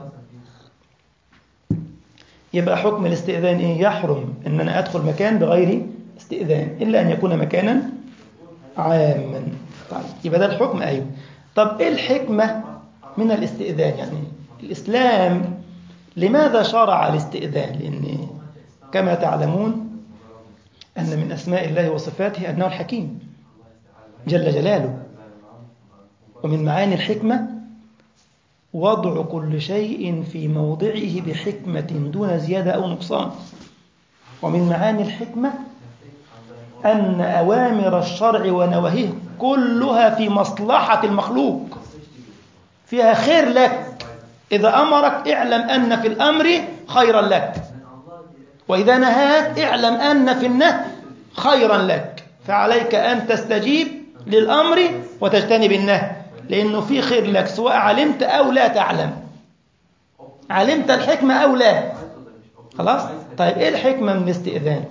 A: يبقى حكم الاستئذان إيه؟ يحرم أن أنا أدخل مكان بغير استئذان إلا أن يكون مكانا عاما. طيب، يبقى ده الحكم. أيوه. طب إيه الحكمة من الاستئذان؟ يعني الإسلام لماذا شرع الاستئذان؟ لأن كما تعلمون أن من أسماء الله وصفاته أنه الحكيم جل جلاله، ومن معاني الحكمة وضع كل شيء في موضعه بحكمة دون زيادة أو نقصان. ومن معاني الحكمة أن أوامر الشرع ونواهيه كلها في مصلحة المخلوق، فيها خير لك. إذا أمرك اعلم أن في الأمر خيرا لك، وإذا نهاك اعلم أن في النهي خيرا لك، فعليك أن تستجيب للأمر وتجتنب النهي، لأنه في خير لك سواء علمت أو لا تعلم، علمت الحكمة أو لا. خلاص؟ طيب إيه الحكمة من الاستئذان؟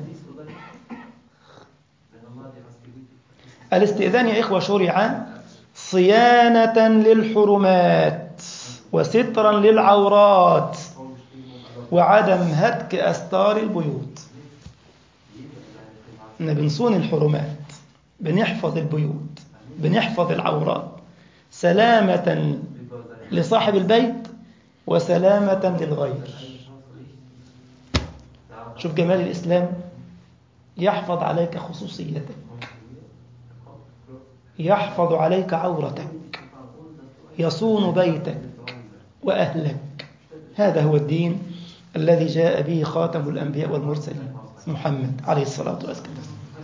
A: الاستئذان يا إخوة شرع صيانة للحرمات وسترا للعورات وعدم هتك أستار البيوت. إن بنصون الحرمات، بنحفظ البيوت، بنحفظ العورات، سلامة لصاحب البيت وسلامة للغير. شوف جمال الإسلام، يحفظ عليك خصوصيتك، يحفظ عليك عورتك، يصون بيتك وأهلك. هذا هو الدين الذي جاء به خاتم الأنبياء والمرسلين محمد عليه الصلاة والسلام.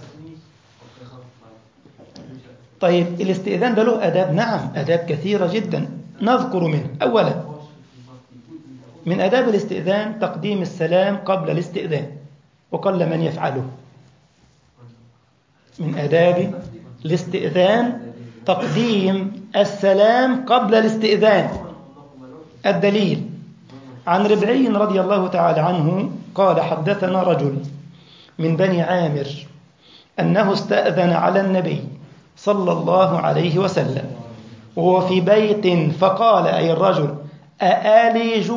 A: طيب الاستئذان ده له أداب؟ نعم، أداب كثيرة جدا نذكر منه. أولا من أداب الاستئذان تقديم السلام قبل الاستئذان، وقل من يفعله. من آداب الاستئذان تقديم السلام قبل الاستئذان. الدليل: عن ربعي رضي الله تعالى عنه قال: حدثنا رجل من بني عامر أنه استأذن على النبي صلى الله عليه وسلم وهو في بيت، فقال أي الرجل: أألج؟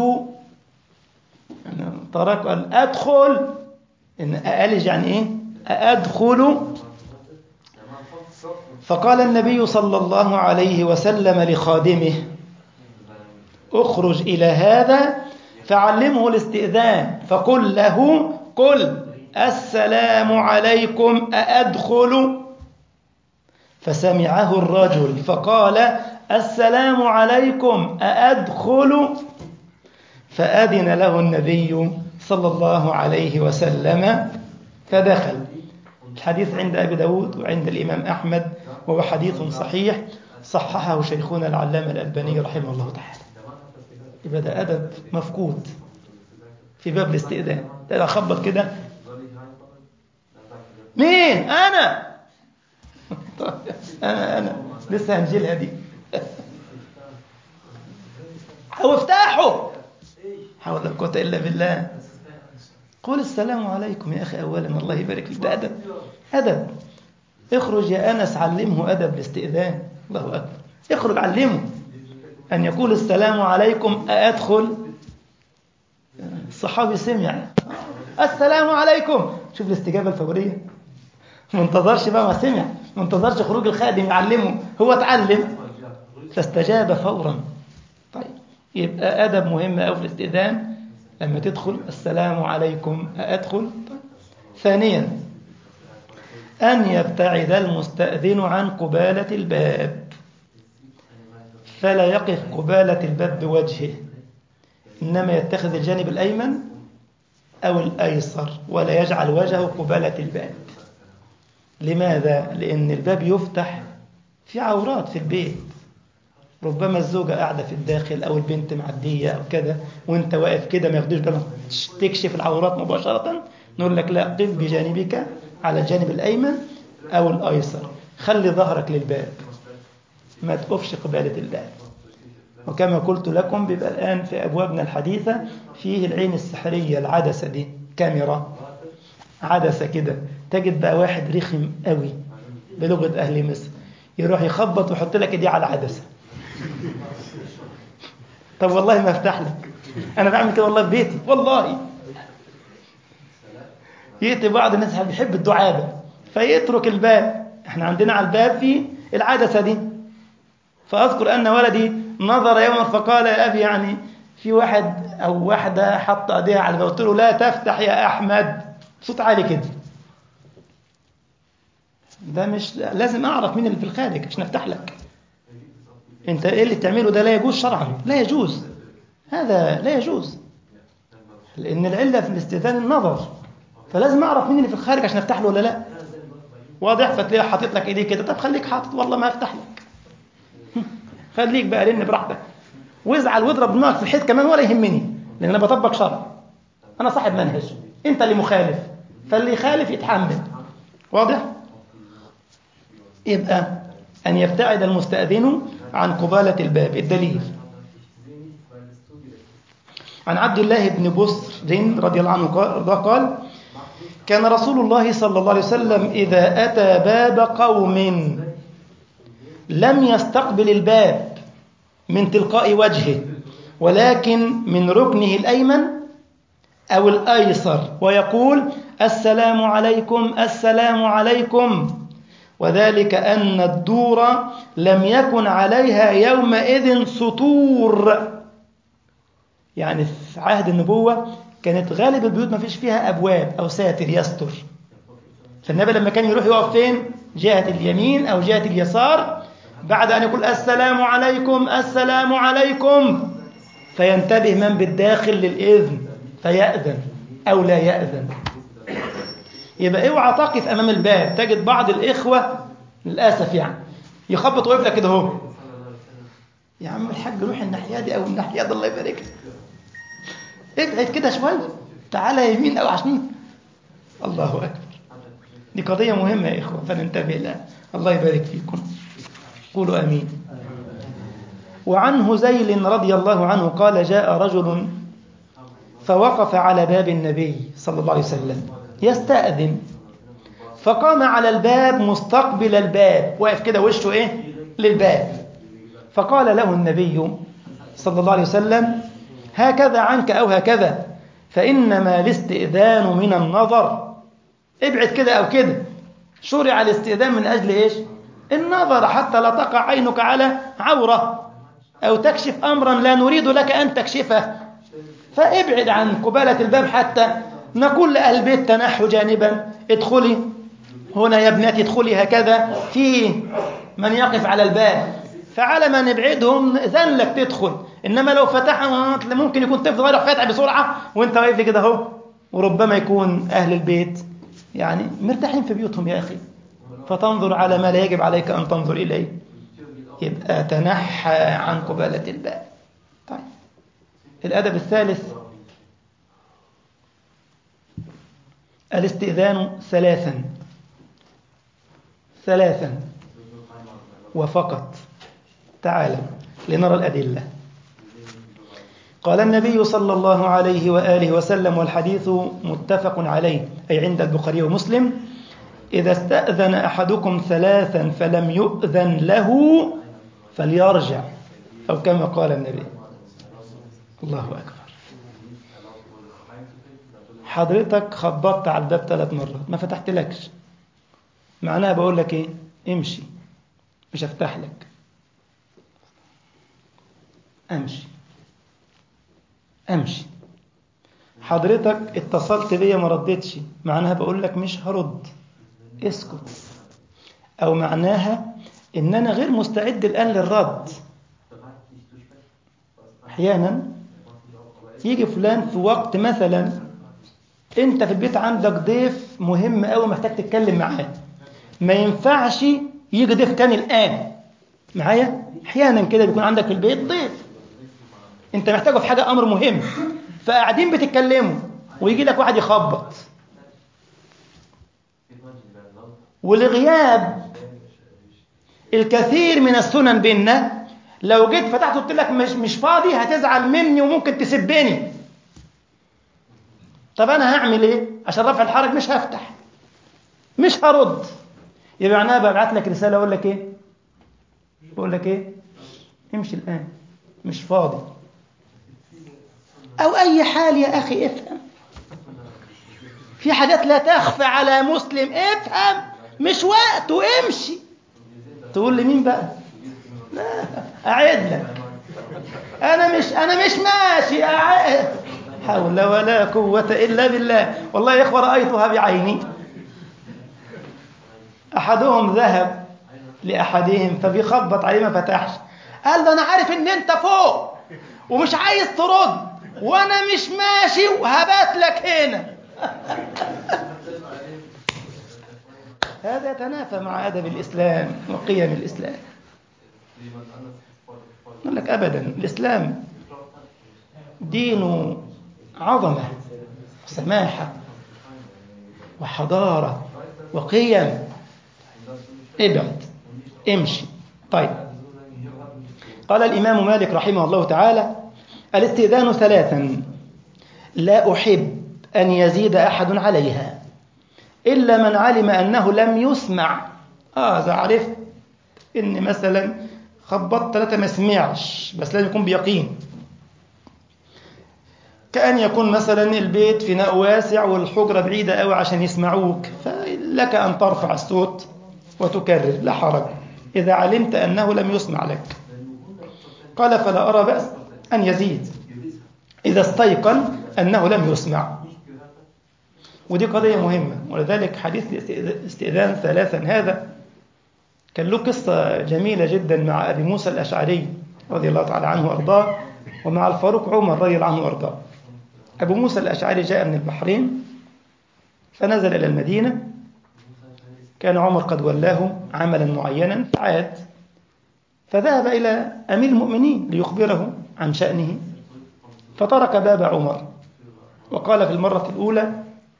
A: ترك قال أدخل. إن أألج يعني إيه؟ أأدخل. فقال النبي صلى الله عليه وسلم لخادمه: اخرج إلى هذا فعلمه الاستئذان، فقل له: قل السلام عليكم أأدخل؟ فسمعه الرجل فقال: السلام عليكم أأدخل؟ فأذن له النبي صلى الله عليه وسلم فدخل. الحديث عند أبي داود وعند الإمام أحمد، وهو حديث صحيح صححه شيخنا العلامة الألباني رحمه الله تعالى. يبقى ده أدب مفقود في باب الاستئذان. ده خبط كده: مين؟ أنا أنا لسه هنجيلها دي. أو افتحوا، حول ولا قوة إلا بالله. قول السلام عليكم يا أخي أولا، الله يبارك فيك. ده أدب، أدب. اخرج يا أنس علمه أدب الاستئذان. الله أكبر. اخرج علمه أن يقول السلام عليكم أأدخل. الصحابي سمع السلام عليكم، شوف الاستجابة الفورية. منتظرش بقى، ما سمع، منتظرش خروج الخادم يعلمه، هو اتعلم فاستجاب فورا. طيب، يبقى أدب مهم أو في الاستئذان لما تدخل: السلام عليكم أأدخل؟ طيب. ثانيا: أن يبتعد المستأذن عن قبالة الباب، فلا يقف قبالة الباب بوجهه، إنما يتخذ الجانب الأيمن أو الأيسر، ولا يجعل وجهه قبالة الباب. لماذا؟ لأن الباب يفتح في عورات في البيت، ربما الزوجة قاعدة في الداخل أو البنت معدية أو كذا، وانت واقف كده ما ياخدوش بالهم تكشف العورات مباشرة. نقول لك لا، قف بجانبك على الجانب الأيمن أو الأيسر، خلي ظهرك للباب، ما تقفش قبالة الباب. وكما قلت لكم بيبقى الآن في أبوابنا الحديثة فيه العين السحرية، العدسة دي كاميرا عدسة كده، تجد بقى واحد رخم قوي بلغة أهل مصر يروح يخبط ويحط لك دي على العدسة. طب والله ما افتح لك، أنا بعمل كده والله في بيتي، والله. يأتي بعض الناس بيحب الدعابة فيترك الباب، احنا عندنا على الباب في العدسة دي. فأذكر أن ولدي نظر يوما فقال: يا أبي، يعني في واحد أو واحدة حط أيديها على الباب. قلت له: لا تفتح يا أحمد، صوت عالي كده. ده مش لازم أعرف مين اللي في الخارج عشان أفتح لك. أنت إيه اللي بتعمله ده؟ لا يجوز شرعا، لا يجوز، هذا لا يجوز، لأن العلة في الاستئذان النظر، فلازم أعرف مين اللي في الخارج عشان أفتح له ولا لا. واضح؟ فتلاقيه حاطط لك إيديه كده، طب خليك حاطط، والله ما أفتح لك. خليك بقى رن براحتك، وازعل واضرب دماغك في الحيط كمان ولا يهمني، لأن أنا بطبق شرع، أنا صاحب منهج، أنت اللي مخالف، فاللي يخالف يتحمل. واضح؟ يبقى أن يبتعد المستأذن عن قبالة الباب. الدليل: عن عبد الله بن بصر رضي الله عنه قال: كان رسول الله صلى الله عليه وسلم إذا أتى باب قوم لم يستقبل الباب من تلقاء وجهه، ولكن من ركنه الأيمن أو الأيسر، ويقول: السلام عليكم، السلام عليكم، وذلك أن الدور لم يكن عليها يومئذ سطور. يعني في عهد النبوة كانت غالب البيوت ما فيش فيها أبواب أو ساتر يستر، فالنبي لما كان يروح يقف فين؟ جهة اليمين أو جهة اليسار، بعد أن يقول: السلام عليكم، السلام عليكم، فينتبه من بالداخل للإذن فيأذن أو لا يأذن. يبقى اوعى تقف أمام الباب. تجد بعض الإخوة للأسف يعني يخبط ويقف لك كده اهو: يا عم الحاج روح الناحية دي أو الناحية دي، الله يبارك لك، ابعد كده شوية، تعالى يمين أو عشمين. الله أكبر. دي قضية مهمة يا إخوة، فننتبه لها. الله يبارك فيكم، قولوا آمين. وعن هزيل رضي الله عنه قال جاء رجل فوقف على باب النبي صلى الله عليه وسلم يستأذن، فقام على الباب مستقبل الباب، واقف كده وشه إيه؟ للباب. فقال له النبي صلى الله عليه وسلم هكذا عنك أو هكذا، فإنما الاستئذان من النظر. ابعد كده أو كده. شرع الاستئذان من أجل إيش؟ النظر، حتى لا تقع عينك على عورة أو تكشف أمرا لا نريد لك أن تكشفه، فابعد عن قبالة الباب حتى نقول لأهل البيت تنحوا جانبا، ادخلي هنا يا ابنتي، ادخلي هكذا، في من يقف على الباب، فعلى ما نبعدهم إذن لك تدخل. إنما لو فتحها ممكن يكون طفل صغير فاتح بسرعة وانت واقف كده اهو، وربما يكون أهل البيت يعني مرتاحين في بيوتهم يا أخي، فتنظر على ما لا يجب عليك أن تنظر إليه، يبقى تنحى عن قبالة الباب. طيب، الأدب الثالث الاستئذان ثلاثا وفقط. تعالى لنرى الأدلة. قال النبي صلى الله عليه وآله وسلم، والحديث متفق عليه أي عند البخاري ومسلم: إذا استأذن أحدكم ثلاثا فلم يؤذن له فليرجع، أو كما قال النبي. الله أكبر. حضرتك خبطت على الباب 3 مرات ما فتحت لكش، معناها بقول لك إيه؟ امشي، مش هفتح لك، امشي. حضرتك اتصلت بيا ما ردتش، معناها بقول لك مش هرد، اسكت. او معناها ان انا غير مستعد الان للرد. احيانا يجي فلان في وقت مثلا انت في البيت عندك ضيف مهم قوي محتاج تتكلم معاه، ما ينفعش يجي ضيف تاني الان معايا. احيانا كده بيكون عندك في البيت ضيف انت محتاجه في حاجه، امر مهم، فقاعدين بتتكلموا ويجي لك واحد يخبط، ولغياب الكثير من السنن بيننا لو جيت فتحت قلت لك مش فاضي هتزعل مني وممكن تسبني. طب انا هعمل ايه عشان رفع الحرج؟ مش هفتح، مش هرد. يبقى معناها ببعت لك رساله اقول لك ايه؟ بقول لك ايه؟ امشي الان، مش فاضي. أو أي حال يا أخي افهم، في حاجات لا تخفى على مسلم، افهم، مش وقت وامشي. تقول لي مين بقى؟ لا أعد لك، أنا مش ماشي، حول ولا قوة إلا بالله. والله يا إخوة رأيتها بعيني. أحدهم ذهب لأحدهم فبيخبط عليه ما فتحش، قال له أنا عارف إن أنت فوق ومش عايز ترد، وانا مش ماشي وهبات لك هنا. هذا يتنافى مع ادب الاسلام وقيم الاسلام. نقول لك ابدا، الاسلام دين عظمه وسماحه وحضاره وقيم. ابعد، امشي. طيب، قال الامام مالك رحمه الله تعالى: الاستئذان 3 لا أحب أن يزيد أحد عليها إلا من علم أنه لم يسمع. إذا عرفت إن مثلا خبطت 3 ما سمعش، بس لازم يكون بيقين. كأن يكون مثلا البيت فناء واسع والحجرة بعيدة قوي عشان يسمعوك، فلك أن ترفع الصوت وتكرر، لا حرج إذا علمت أنه لم يسمع لك. قال: فلا أرى بأس أن يزيد إذا استيقن أنه لم يسمع. ودي قضية مهمة، ولذلك حديث الاستئذان 3 هذا كان له قصة جميلة جدا مع أبي موسى الأشعري رضي الله تعالى عنه وأرضاه، ومع الفاروق عمر رضي الله عنه وأرضاه. أبو موسى الأشعري جاء من البحرين فنزل إلى المدينة، كان عمر قد ولاه عملا معينا فعاد، فذهب إلى أمير المؤمنين ليخبره عن شأنه، فترك باب عمر وقال في المرة الأولى: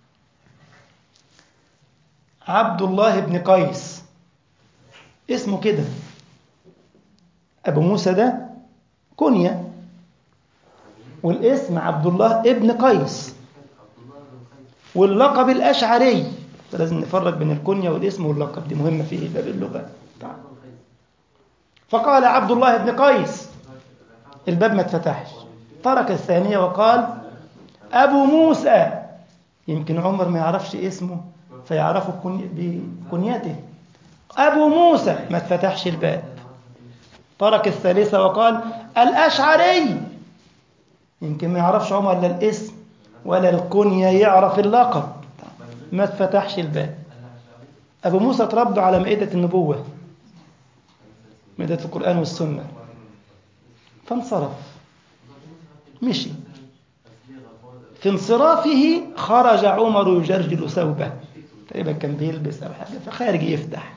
A: عبد الله بن قيس، اسمه كده، أبو موسى ده كنية، والاسم عبد الله ابن قيس، واللقب الأشعري. فلازم نفرق بين الكنية والاسم واللقب، دي مهمة في باب اللغة. فقال عبد الله ابن قيس، الباب ما اتفتحش. ترك الثانية وقال أبو موسى، يمكن عمر ما يعرفش اسمه فيعرفه بكنيته. أبو موسى، ما اتفتحش الباب. ترك الثالثة وقال الأشعري، يمكن ما يعرفش عمر لا الاسم ولا الكنية، يعرف اللقب، ما اتفتحش الباب. أبو موسى تربى على مائدة النبوة، مائدة القرآن والسنة، فانصرف، مشي. في انصرافه خرج عمر يجرجل ثوبه، تقريبا كان بيلبس أو حاجة، فخارج يفتح،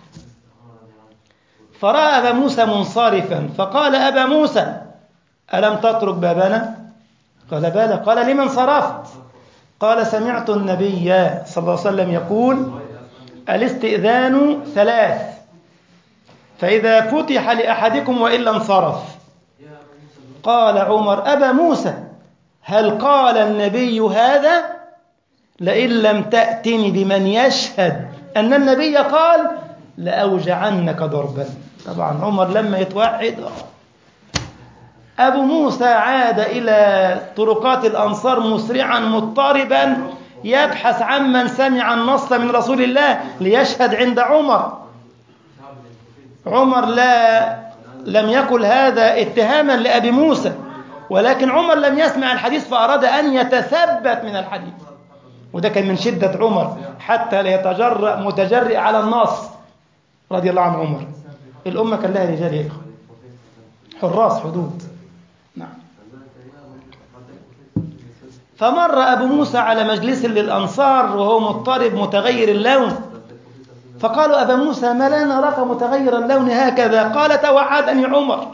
A: فرأى أبا موسى منصرفا فقال أبا موسى ألم تترك بابنا؟ قال بلى. قال لمن صرفت؟ قال سمعت النبي صلى الله عليه وسلم يقول الاستئذان 3، فإذا فتح لأحدكم وإلا انصرف. قال عمر أبا موسى هل قال النبي هذا؟ لئن لم تأتني بمن يشهد أن النبي قال لأوجعنك ضربا. طبعا عمر لما يتوعد. أبو موسى عاد إلى طرقات الأنصار مسرعا مضطربا يبحث عمن سمع النص من رسول الله ليشهد عند عمر. عمر لم يقل هذا اتهاما لأبي موسى، ولكن عمر لم يسمع الحديث فأراد أن يتثبت من الحديث، وده كان من شدة عمر حتى لا يتجرأ متجرئ على النص رضي الله عن عمر. الأمة كان لها رجال يا إخوة، حراس حدود. نعم. فمر أبو موسى على مجلس للأنصار وهو مضطرب متغير اللون، فقالوا أبا موسى ما لا نراك متغير اللون هكذا؟ قال توعدني عمر.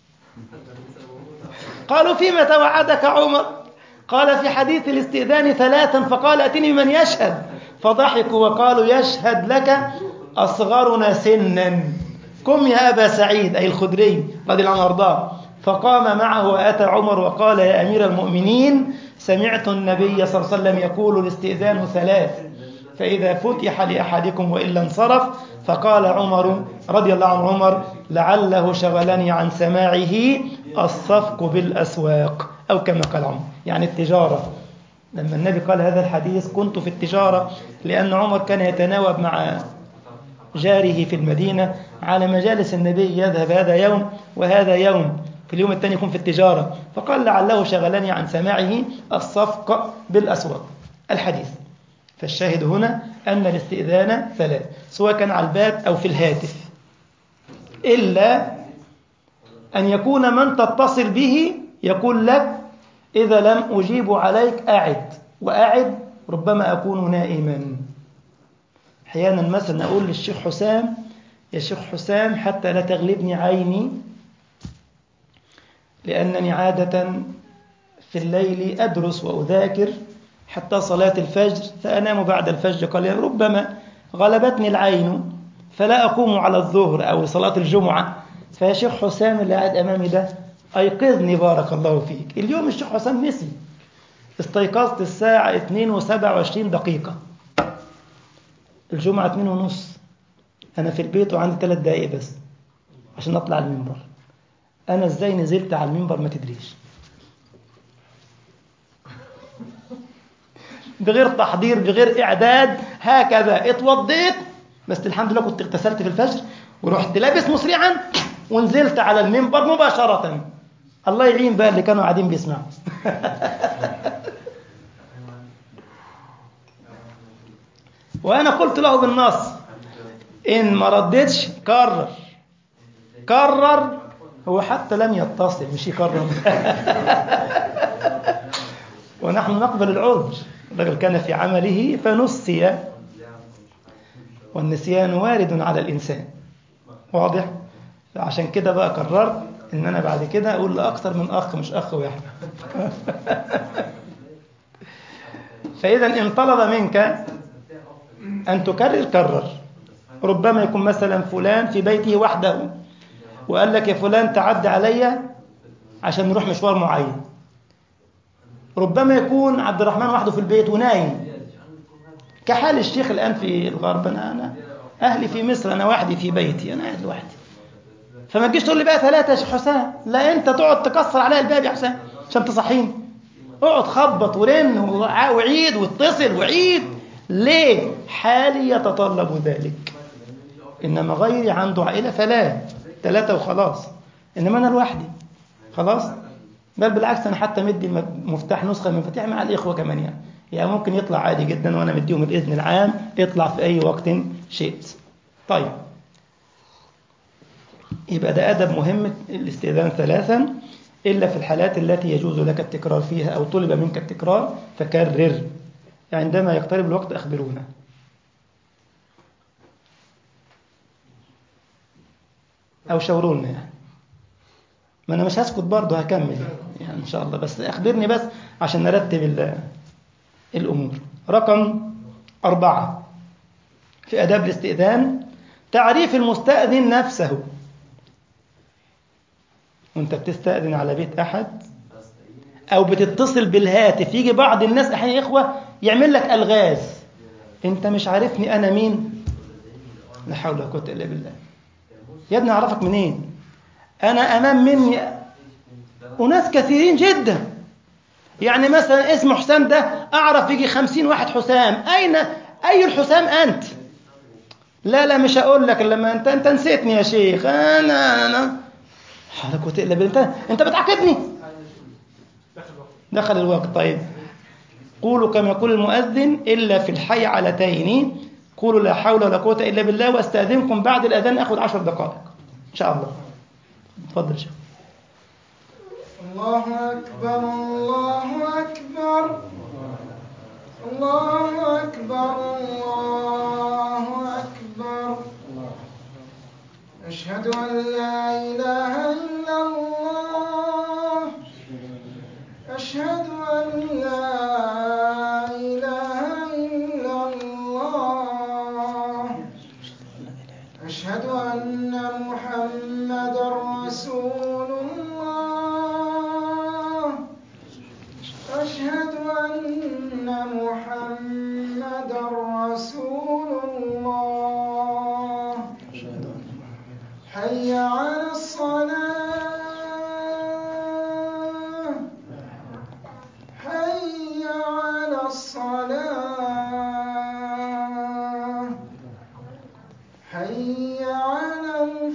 A: قالوا فيما توعدك عمر؟ قال في حديث الاستئذان 3، فقال أتني من يشهد. فضحكوا وقالوا يشهد لك أصغرنا سنا، قم يا أبا سعيد، أي الخدري رضي الله عنه وارضاه. فقام معه وأتى عمر وقال يا أمير المؤمنين سمعت النبي صلى الله عليه وسلم يقول الاستئذان 3، فإذا فتح لأحدكم وإلا انصرف. فقال عمر رضي الله عن عمر لعله شغلني عن سماعه الصفق بالأسواق، أو كما قال عمر يعني التجارة. لما النبي قال هذا الحديث كنت في التجارة، لأن عمر كان يتناوب مع جاره في المدينة على مجالس النبي، يذهب هذا يوم وهذا يوم، في اليوم الثاني يكون في التجارة. فقال لعله شغلني عن سماعه الصفق بالأسواق الحديث. فالشاهد هنا أن الاستئذان 3، سواء كان على الباب أو في الهاتف، إلا أن يكون من تتصل به يقول لك إذا لم أجيب عليك أعد، وأعد ربما أكون نائما. أحيانا مثلا أقول للشيخ حسام يا شيخ حسام حتى لا تغلبني عيني، لأنني عادة في الليل أدرس وأذاكر حتى صلاة الفجر، فأنام بعد الفجر قليلا، ربما غلبتني العين فلا أقوم على الظهر أو صلاة الجمعة، فيا شيخ حسام اللي قاعد أمامي ده أيقظني بارك الله فيك. اليوم الشيخ حسام نسي، استيقظت الساعة 2:27، الجمعة 2:30، أنا في البيت وعندي 3 دقايق بس عشان أطلع المنبر. أنا إزاي نزلت على المنبر ما تدريش، بغير تحضير بغير إعداد، هكذا اتوضيت بس الحمد لله كنت اغتسلت في الفجر ورحت لابس مسرعا ونزلت على المنبر مباشرة. الله يعين بقى اللي كانوا قاعدين بيسمعوا. وأنا قلت له بالنص إن ما ردتش كرر. هو حتى لم يتصل، مش يكرر. ونحن نقبل العذر، الرجل كان في عمله فنسي، والنسيان وارد على الإنسان، واضح؟ عشان كده بقى قررت إن أنا بعد كده أقول لأكثر من أخ، مش أخ واحد. فإذا إن طلب منك أن كرر. ربما يكون مثلا فلان في بيته وحده وقال لك يا فلان تعد علي عشان نروح مشوار معين. ربما يكون عبد الرحمن وحده في البيت ونايم، كحال الشيخ الآن في الغرب. أنا أهلي في مصر، أنا وحدي في بيتي، أنا قاعد لوحدي. فما تجيش تقول لي بقى 3 يا شيخ حسام، لا أنت تقعد تكسر عليا الباب يا حسام عشان تصحيني. اقعد خبط ورن وعيد واتصل وعيد. ليه؟ حالي يتطلب ذلك. إنما غيري عنده عائلة فلا 3 وخلاص، إنما أنا لوحدي خلاص. بل بالعكس، أنا حتى مدي مفتاح نسخة من مفاتيح مع الإخوة كمان، يعني ممكن يطلع عادي جدا وأنا مديهم الإذن العام، يطلع في أي وقت شئت. طيب، يبقى ده أدب مهم، الاستئذان 3 إلا في الحالات التي يجوز لك التكرار فيها أو طلب منك التكرار فكرر. عندما يقترب الوقت أخبرونا. أو شاورونا يعني. ما أنا مش هسكت برضه، هكمل يعني إن شاء الله، بس أخبرني بس عشان نرتب الأمور. رقم 4 في أداب الاستئذان تعريف المستأذن نفسه. وانت بتستأذن على بيت أحد أو بتتصل بالهاتف، يجي بعض الناس أحيانا يا إخوة يعمل لك ألغاز. انت مش عارفني أنا مين؟ لا حول ولا قوة إلا بالله. يا ابني أعرفك منين؟ أنا أمام مني أناس كثيرين جدا، يعني مثلا اسم حسام ده أعرف يجي 50 واحد حسام. أي الحسام أنت؟ لا مش هقول لك لما أنت نسيتني يا شيخ. أنا حول قوة إلا بالله. أنت بتعاقبني. دخل الوقت. طيب، قولوا كما يقول المؤذن إلا في الحي علتين، قولوا لا حول ولا قوة إلا بالله، واستأذنكم بعد الأذان أخذ 10 دقائق إن شاء الله. تفضل شيخ.
B: الله أكبر الله أكبر الله أكبر الله أكبر. أشهد أن لا إله إلا الله. أشهد أن لا إله إلا الله. أشهد أن محمدًا رسول الله. أشهد أن محمدًا رسول الله. حي على الصلاة. حي على الصلاة. حي على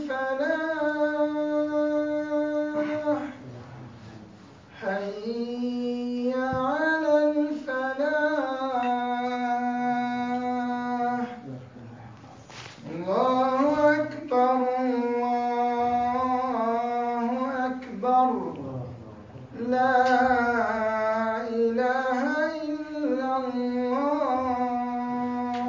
B: الفلاح. حي على الفلاح. الله أكبر الله أكبر. لا إله إلا الله.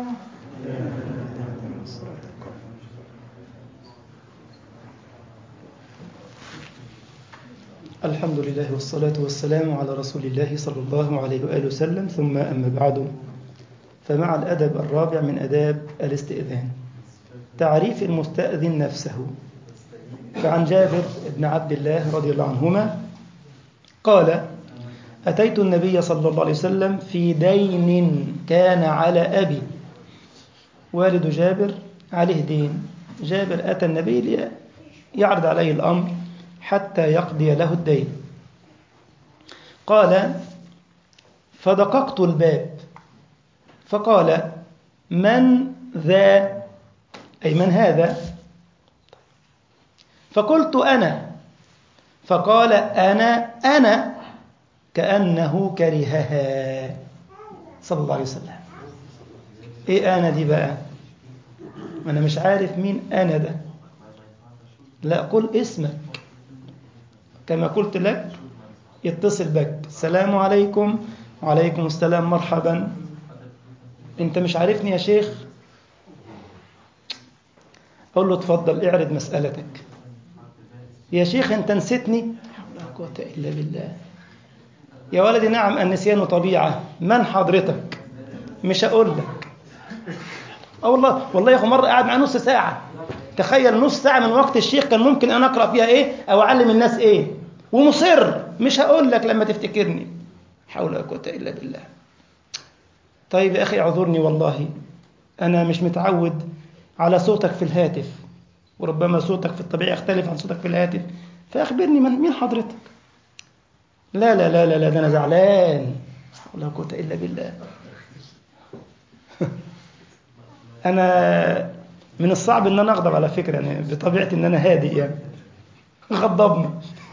A: الحمد لله والصلاة والسلام على رسول الله صلى الله عليه وآله وسلم، ثم أما بعد، فمع الأدب الرابع من أداب الاستئذان تعريف المستأذن نفسه. فعن جابر بن عبد الله رضي الله عنهما قال: أتيت النبي صلى الله عليه وسلم في دين كان على أبي. والد جابر عليه دين. جابر أتى النبي ليعرض عليه الأمر حتى يقضي له الدين. قال: فدققت الباب فقال: من ذا؟ أي من هذا؟ فقلت: أنا. فقال: أنا كأنه كرهها صلى الله عليه وسلم. إيه أنا دي بقى؟ أنا مش عارف مين أنا ده. لا، قل اسمك كما قلت لك. يتصل بك: السلام عليكم. وعليكم السلام، مرحبا. انت مش عارفني يا شيخ؟ اقول له: اتفضل اعرض مسألتك. يا شيخ انت نسيتني؟ لا قوة الا بالله. يا ولدي نعم، النسيان طبيعة. من حضرتك؟ مش هقول لك. والله يا اخو، مرة قاعد مع نص ساعة. تخيل، نص ساعة من وقت الشيخ كان ممكن أنا أقرأ فيها إيه أو أعلم الناس إيه. ومصر مش هقول لك لما تفتكرني. حول ولا قوة إلا بالله. طيب يا أخي اعذرني والله، أنا مش متعود على صوتك في الهاتف، وربما صوتك في الطبيعي يختلف عن صوتك في الهاتف، فأخبرني مين حضرتك؟ لا لا لا لا لا، ده أنا زعلان. حول ولا قوة إلا بالله. أنا من الصعب إن أنا أغضب على فكرة، يعني بطبيعتي إن أنا هادئ يعني. غضبني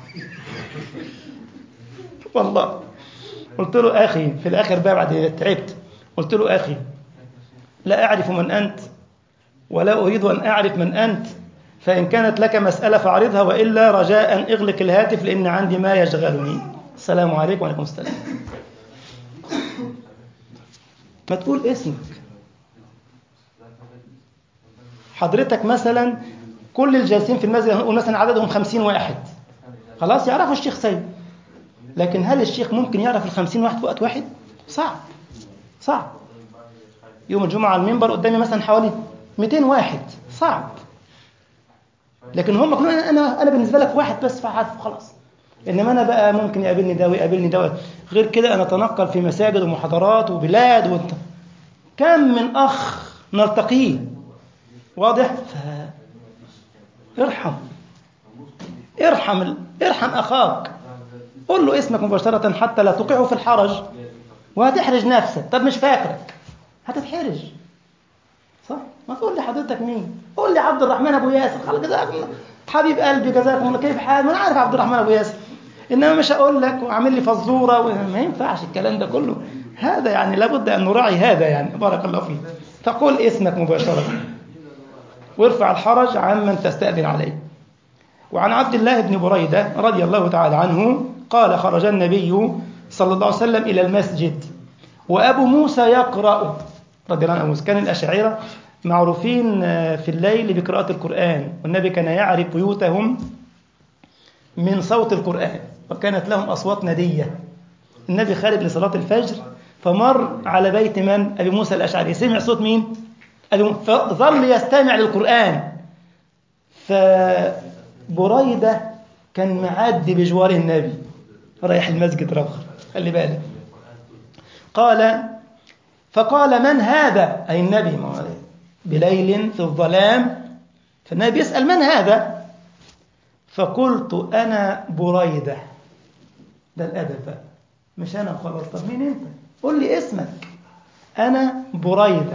A: والله. قلت له أخي في الآخر بقى بعد تعبت، قلت له أخي لا أعرف من أنت ولا أريد أن أعرف من أنت، فإن كانت لك مسألة فاعرضها، وإلا رجاء اغلق الهاتف لأن عندي ما يشغلني. السلام عليكم. وعليكم السلام. ما تقول اسمك. حضرتك مثلا كل الجالسين في المسجد هنقول مثلا عددهم 50 واحد، خلاص يعرفوا الشيخ سيد، لكن هل الشيخ ممكن يعرف ال50 واحد في وقت واحد؟ صعب. يوم الجمعة على المنبر قدامي مثلا حوالي 200 واحد، صعب. لكن هم كلهم أنا بالنسبة لك واحد بس فعارف خلاص. إنما أنا بقى ممكن يقابلني ده ويقابلني ده، غير كده أنا أتنقل في مساجد ومحاضرات وبلاد كم من أخ نلتقيه، واضح؟ ارحم أخاك، قل له اسمك مباشرة حتى لا توقعه في الحرج وهتحرج نفسك. طب مش فاكرك هتتحرج، صح؟ ما تقول لي حضرتك مين؟ قول لي عبد الرحمن أبو ياسر، خلاص جزاكم الله حبيب قلبي، جزاكم الله، كيف حال؟ ما أنا عارف عبد الرحمن أبو ياسر، إنما مش هقول لك وعامل لي فزورة، ما ينفعش الكلام ده كله. هذا يعني لابد أن نراعي هذا، يعني بارك الله فيك. فقل اسمك مباشرة وارفع الحرج عمن تستأذن عليه. وعن عبد الله بن بريدة رضي الله تعالى عنه قال خرج النبي صلى الله عليه وسلم إلى المسجد وأبو موسى يقرأ رضي الله عنه. كان الأشاعرة معروفين في الليل بقراءة القرآن، والنبي كان يعرف بيوتهم من صوت القرآن، وكانت لهم أصوات ندية. النبي خارج لصلاة الفجر فمر على بيت من؟ أبي موسى الأشعري. سمع صوت مين؟ فظل يستمع للقرآن. فبريدة كان معدي بجوار النبي رايح المسجد رخ، خلي بالك. فقال من هذا؟ أي النبي بليل في الظلام، فالنبي يسأل من هذا؟ فقلت أنا بريدة. ده الأدب بقى، مش أنا خلاص. طب مين أنت؟ قل لي اسمك. أنا بريدة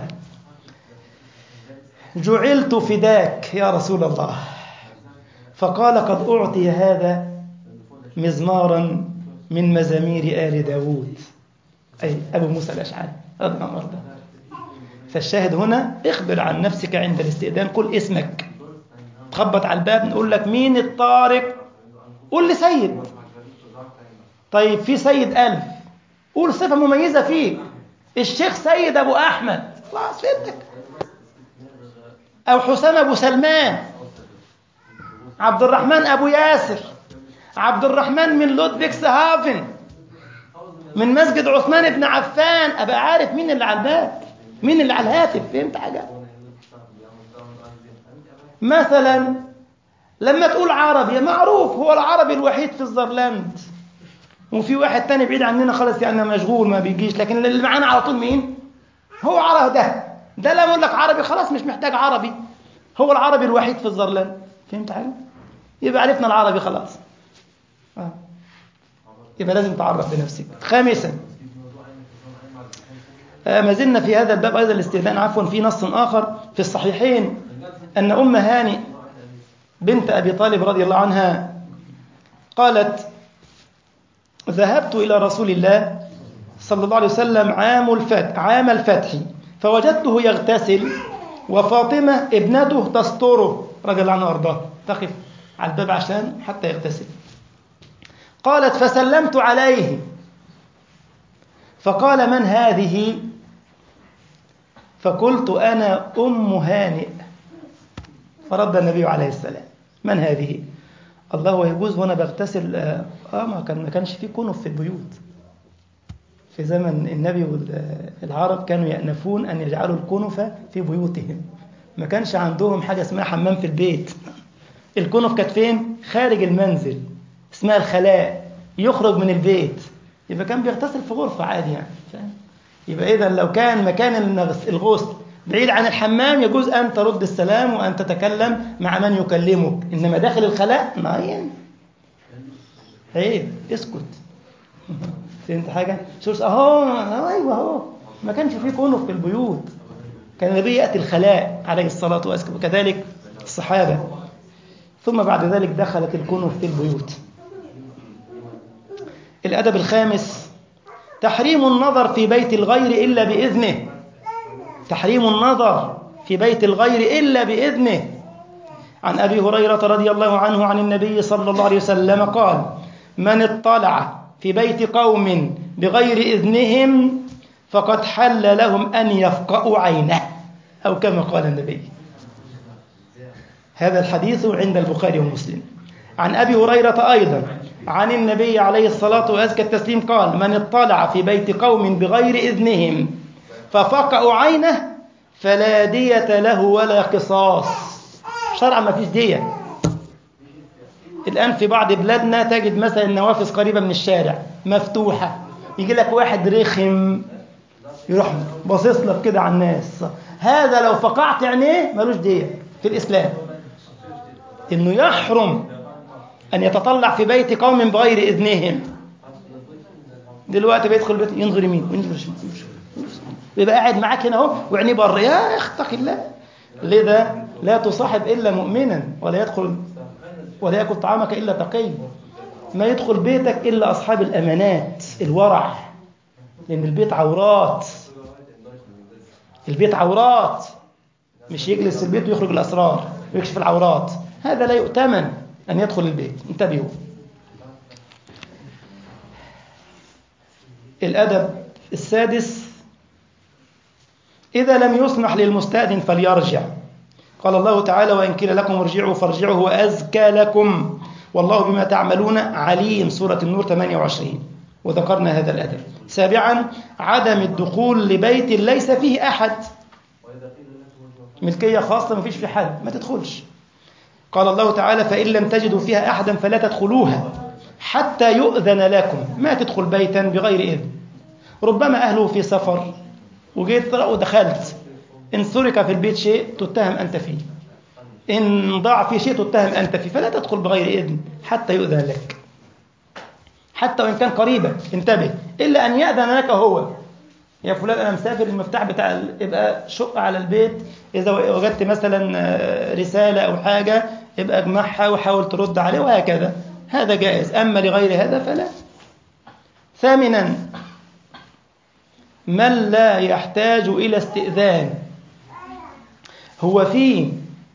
A: جعلت فداك يا رسول الله. فقال قد أعطي هذا مزمارا من مزامير آل داود، أي أبو موسى الأشعري رضي الله عنه. فالشاهد هنا اخبر عن نفسك عند الاستئذان، قل اسمك. تخبط على الباب نقول لك مين الطارق؟ قل لي سيد. طيب في سيد ألف، قول صفة مميزة فيه. الشيخ سيد أبو أحمد، خلاص فهمتك. أو حسام أبو سلمان، عبد الرحمن أبو ياسر، عبد الرحمن من لودفيكس هافن، من مسجد عثمان بن عفان. أبقى عارف مين اللي على الباب، مين اللي على الهاتف. فهمت حاجة؟ مثلا لما تقول عربي معروف هو العربي الوحيد في الزرلاند، وفي واحد تاني بعيد عننا خالص يعني مشغول ما بيجيش، لكن اللي معانا على طول مين؟ هو عربي. ده لا اقول لك عربي خلاص مش محتاج عربي، هو العربي الوحيد في الزرلاند. فهمت حاجة؟ يبقى عرفنا العربي خلاص. يبقى لازم تعرف بنفسك. خامسا ما زلنا في هذا الباب أيضا الاستئذان، عفوا، في نص آخر في الصحيحين أن أم هانئ بنت أبي طالب رضي الله عنها قالت ذهبت إلى رسول الله صلى الله عليه وسلم عام الفتح فوجدته يغتسل وفاطمة ابنته تستره رضي الله عنها وارضاه، تقف على الباب عشان حتى يغتسل. قالت فسلمت عليه فقال من هذه؟ فقلت أنا أم هانئ. فرد النبي عليه السلام من هذه؟ الله ويجوز وأنا بغتسل. ما كانش فيه كنف في البيوت في زمن النبي، والعرب كانوا يأنفون أن يجعلوا الكنف في بيوتهم، ما كانش عندهم حاجة اسمها حمام في البيت. الكنف كانت فين؟ خارج المنزل، اسمها الخلاء، يخرج من البيت، يبقى كان بيغتسل في غرفة عادي يعني، فاهم؟ يبقى إذا لو كان مكان الغسل بعيد عن الحمام يجوز أن ترد السلام وأن تتكلم مع من يكلمك، إنما داخل الخلاء ما يعني عيب، اسكت. فهمت حاجة؟ شوف أيوه أهو، ما كانش فيه كنف في البيوت، كان النبي يأتي الخلاء عليه الصلاة والسلام، وكذلك الصحابة. ثم بعد ذلك دخلت الكنف في البيوت. الأدب الخامس: تحريم النظر في بيت الغير إلا بإذنه. تحريم النظر في بيت الغير إلا بإذنه. عن أبي هريرة رضي الله عنه عن النبي صلى الله عليه وسلم قال: من اطلع في بيت قوم بغير إذنهم فقد حل لهم أن يفقأوا عينه، أو كما قال النبي. هذا الحديث عند البخاري ومسلم. عن أبي هريرة أيضا عن النبي عليه الصلاة وأزكى التسليم قال: من اطلع في بيت قوم بغير إذنهم ففقأوا عينه فلا دية له ولا قصاص. شرعا ما فيش دية. الآن في بعض بلادنا تجد مثلا النوافذ قريبة من الشارع مفتوحة، يجي لك واحد رخم يروح باصص لك كده على الناس، هذا لو فقعت عينيه ملوش دية في الإسلام. إنه يحرم أن يتطلع في بيت قوم بغير إذنهم. دلوقتي بيدخل البيت ينظر يمين وينظر شمال، يبقى قاعد معاك هنا اهو وعينيه بره، يا اتق الله. لذا لا تصاحب إلا مؤمنا، ولا يأكل طعامك إلا تقي، ما يدخل بيتك إلا أصحاب الأمانات الورع، لأن البيت عورات. البيت عورات، مش يجلس في البيت ويخرج الأسرار ويكشف العورات، هذا لا يؤتمن أن يدخل البيت. انتبهوا. الأدب السادس: إذا لم يسمح للمستأذن فليرجع. قال الله تعالى: وإن قيل لكم ارجعوا فارجعوا هو أزكى لكم والله بما تعملون عليم، سورة النور 28. وذكرنا هذا الأدب. سابعا: عدم الدخول لبيت ليس فيه أحد، ملكية خاصة ما فيش في حد، ما تدخلش. قال الله تعالى: فإن لم تجدوا فيها أحدا فلا تدخلوها حتى يؤذن لكم. ما تدخل بيتا بغير إذن، ربما أهله في سفر وجيت ودخلت، إن سرق في البيت شيء تتهم أنت فيه، إن ضاع في شيء تتهم أنت فيه، فلا تدخل بغير إذن حتى يؤذن لك، حتى وإن كان قريبا. انتبه، إلا أن يأذن لك هو، يا فلان أنا مسافر، المفتاح بتاع يبقى شق على البيت، إذا وجدت مثلا رسالة أو حاجة يبقى اجمعها وحاول ترد عليه، وهكذا، هذا جائز. أما لغير هذا فلا. ثامنا: من لا يحتاج إلى استئذان. هو في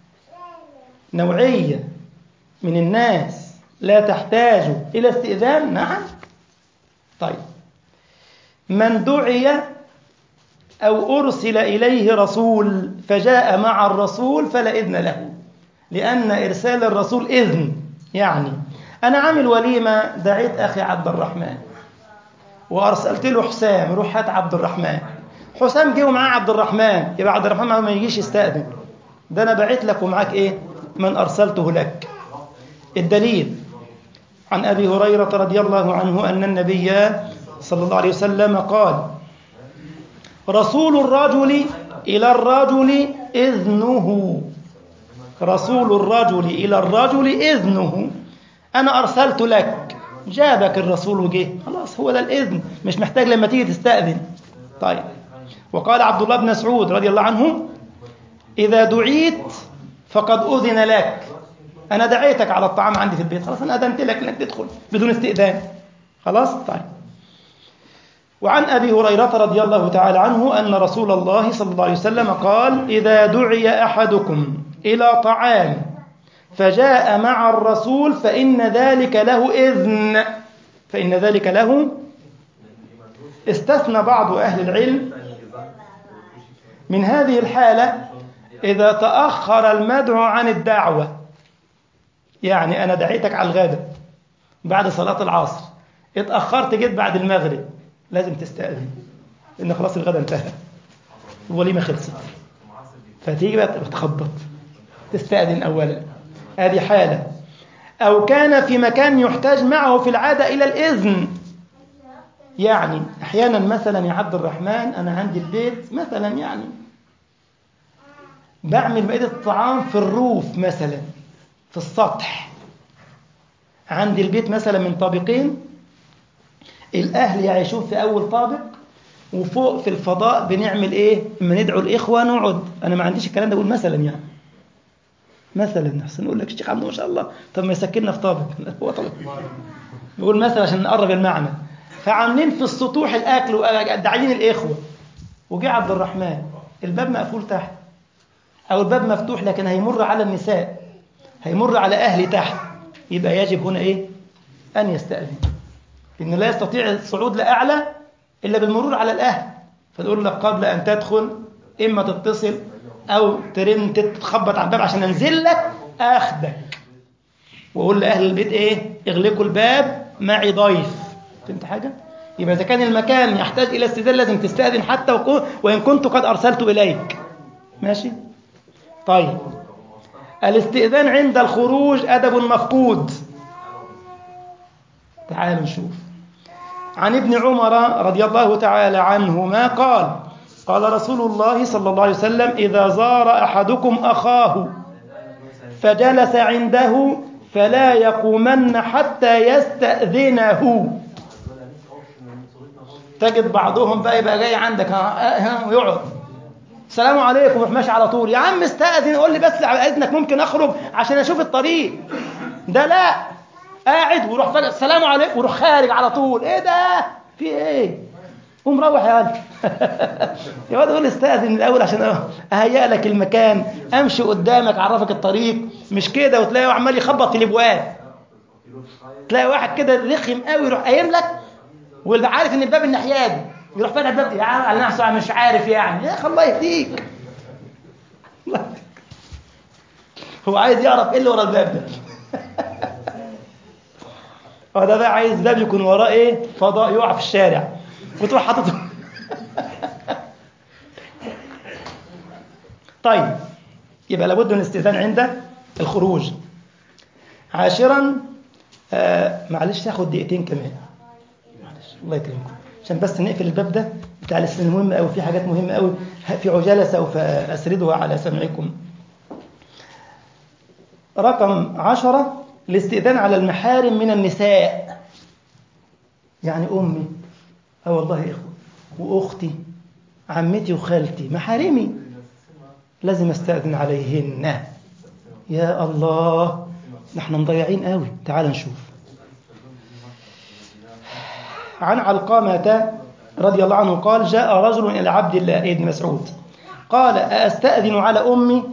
A: نوعية من الناس لا تحتاج إلى استئذان، نعم. طيب، من دعي أو أرسل إليه رسول فجاء مع الرسول فلا إذن له، لأن إرسال الرسول إذن. يعني أنا عامل وليمة، دعيت أخي عبد الرحمن وأرسلت له حسام، روح هات عبد الرحمن. حسام جه ومعاه عبد الرحمن، يبقى عبد الرحمن ما يجيش يستأذن، ده أنا بعت لك ومعاك إيه؟ من أرسلته لك. الدليل: عن أبي هريرة رضي الله عنه أن النبي صلى الله عليه وسلم قال: رسول الرجل إلى الرجل إذنه. رسول الرجل إلى الرجل إذنه. أنا أرسلت لك، جابك الرسول وجه، خلاص هو ده الإذن، مش محتاج لما تيجي تستأذن. طيب. وقال عبد الله بن مسعود رضي الله عنه: إذا دعيت فقد أذن لك. أنا دعيتك على الطعام عندي في البيت، خلاص أنا أذنت لك أنك تدخل بدون استئذان، خلاص. طيب. وعن أبي هريرة رضي الله تعالى عنه أن رسول الله صلى الله عليه وسلم قال: إذا دعي أحدكم إلى طعام فجاء مع الرسول فإن ذلك له إذن، فإن ذلك له. استثنى بعض أهل العلم من هذه الحالة إذا تأخر المدعو عن الدعوة. يعني أنا دعيتك على الغداء بعد صلاة العصر، اتأخرت جيت بعد المغرب، لازم تستأذن، لأن خلاص الغداء انتهى، الوليمة خلصت، فتيجي بقى تخبط، تستأذن أولا. هذه حالة. أو كان في مكان يحتاج معه في العادة إلى الإذن. يعني أحيانا مثلا يا عبد الرحمن أنا عندي البيت مثلا يعني بعمل مائدة الطعام في الروف مثلا في السطح. عندي البيت مثلا من طابقين، الأهل يعيشون في أول طابق، وفوق في الفضاء بنعمل إيه؟ لما ندعو الإخوة نقعد. أنا ما عنديش الكلام ده، أقول مثلا يعني مثلا أحسن نقول لك الشيخ عبده ما شاء الله طب ما يسكننا في طابق هو طبعا بقول مثلا عشان نقرب المعنى. فعاملين في السطوح الأكل وداعين الإخوة، وجاء عبد الرحمن الباب مقفول تحت أو الباب مفتوح لكن هيمر على النساء، هيمر على أهلي تحت، يبقى يجب هنا إيه؟ أن يستأذن، لأنه لا يستطيع الصعود لأعلى إلا بالمرور على الأهل. فنقول لك قبل أن تدخل إما تتصل أو ترن تتخبط على الباب عشان أنزل لك أخدك، وأقول لأهل البيت إيه؟ اغلقوا الباب معي ضيف. فهمت حاجة؟ يبقى إذا كان المكان يحتاج إلى استئذان لازم تستأذن حتى وإن كنت قد أرسلت إليك. ماشي؟ طيب، الاستئذان عند الخروج أدب مفقود. تعالوا نشوف. عن ابن عمر رضي الله تعالى عنهما قال قال رسول الله صلى الله عليه وسلم: إذا زار أحدكم أخاه فجلس عنده فلا يقومن حتى يستأذنه. تجد بعضهم بقى يبقى جاي عندك ويقعد السلام عليكم ويروح ماشي على طول. يا عم استأذن، قول لي بس على إذنك ممكن أخرج عشان أشوف الطريق. ده لا، قاعد ويروح فجأة السلام عليكم ويروح خارج على طول. إيه ده؟ في إيه؟ قوم روح يا ولد يا ولد قول استأذن الأول عشان أهيأ لك المكان، أمشي قدامك أعرفك الطريق. مش كده وتلاقيه عمال يخبط في الأبواب، تلاقي واحد كده رخم قوي يروح قايم لك واللي عارف إن الباب الناحية دي يروح فاتح الباب. يا عم على نفسه مش عارف يعني. يا أخي الله يهديك هو عايز يعرف إيه اللي ورا الباب ده وده بقى عايز باب يكون وراه إيه؟ فضاء يقع في الشارع وتروح حاططه طيب، يبقى لابد من الاستئذان عند الخروج. عاشرا معلش هاخد دقيقتين كمان معلش الله يكرمكم عشان بس نقفل الباب ده بتاع الاستئذان مهم قوي، في حاجات مهمة قوي في عجالة سوف أسردها على سمعكم. رقم 10 الاستئذان على المحارم من النساء. يعني أمي والله إخوة وأختي عمتي وخالتي محارمي لازم استأذن عليهن. يا الله نحن مضيعين قوي. تعال نشوف. عن علقمة رضي الله عنه قال: جاء رجل إلى عبد الله بن مسعود قال: أستأذن على أمي؟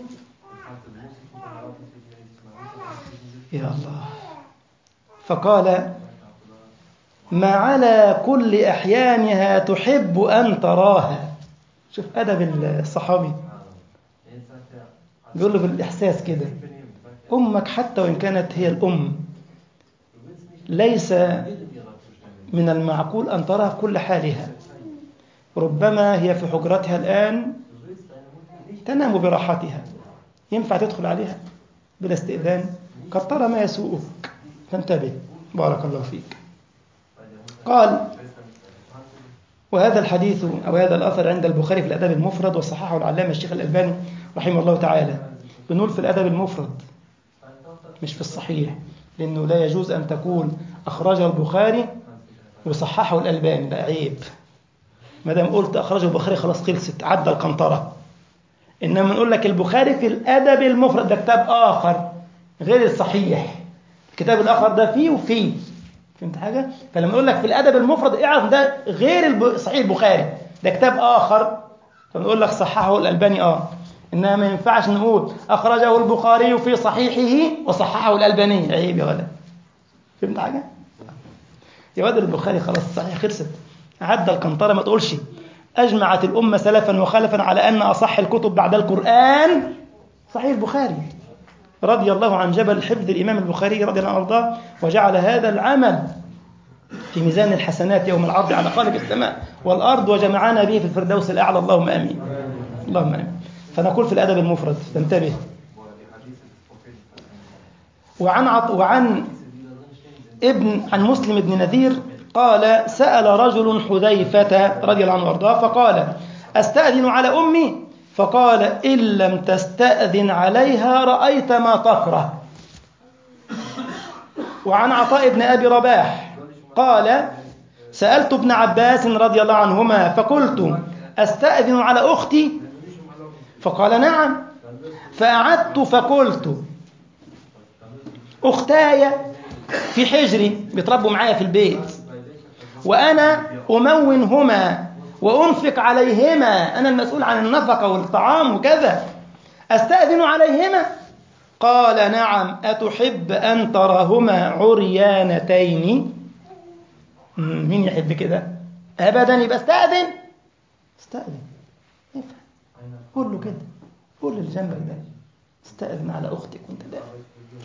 A: يا الله. فقال: ما على كل أحيانها تحب أن تراها. شوف أدب الصحابي، بيقول له بالإحساس كده: أمك حتى وإن كانت هي الأم ليس من المعقول أن تراها في كل حالها، ربما هي في حجرتها الآن تنام براحتها، ينفع تدخل عليها بلا استئذان؟ قد ترى ما يسوءك، فانتبه. بارك الله فيك. قال: وهذا الحديث أو هذا الأثر عند البخاري في الأدب المفرد وصححه العلامة الشيخ الألباني رحمه الله تعالى. بنقول في الأدب المفرد مش في الصحيح، لأنه لا يجوز أن تقول أخرجه البخاري وصححه الألباني، لا عيب. ما دام قلت أخرجه البخاري خلاص خلصت، عدى القنطرة. إنما نقول لك البخاري في الأدب المفرد، ده كتاب آخر غير الصحيح، الكتاب الآخر ده فيه وفيه. فهمت حاجة؟ فلما نقول لك في الأدب المفرد اعرف ده غير صحيح البخاري، ده كتاب آخر. فنقول لك صححه الألباني إنما ما ينفعش نقول أخرجه البخاري في صحيحه وصححه الألباني، عيب يا ولد. فهمت حاجة؟ يا ولد البخاري خلاص صحيح خلصت، عدى القنطرة. ما تقولش أجمعت الأمة سلفا وخلفا على أن أصح الكتب بعد القرآن صحيح البخاري. رضي الله عن جبل حفظ الإمام البخاري رضي الله عنه وارضاه، وجعل هذا العمل في ميزان الحسنات يوم العرض على خالق السماء والأرض، وجمعنا به في الفردوس الأعلى. اللهم آمين اللهم آمين. فنقول في الأدب المفرد، تنتبه. وعن عن مسلم بن نذير قال سأل رجل حذيفة رضي الله عنه وارضاه فقال أستأذن على أمي؟ فقال إن لم تستأذن عليها رأيت ما تكره. وعن عطاء بن أبي رباح قال سألت ابن عباس رضي الله عنهما فقلت أستأذن على أختي؟ فقال نعم. فأعدت فقلت أختاي في حجري بيتربوا معايا في البيت وأنا أمونهما وأنفق عليهما، أنا المسؤول عن النفقة والطعام وكذا، أستأذن عليهما؟ قال نعم. أتحب أن تراهما عريانتين؟ مين يحب كده؟ أبدا. يبقى استأذن. قول له كده، قول للجنبك ده استأذن على أختك وانت داخل.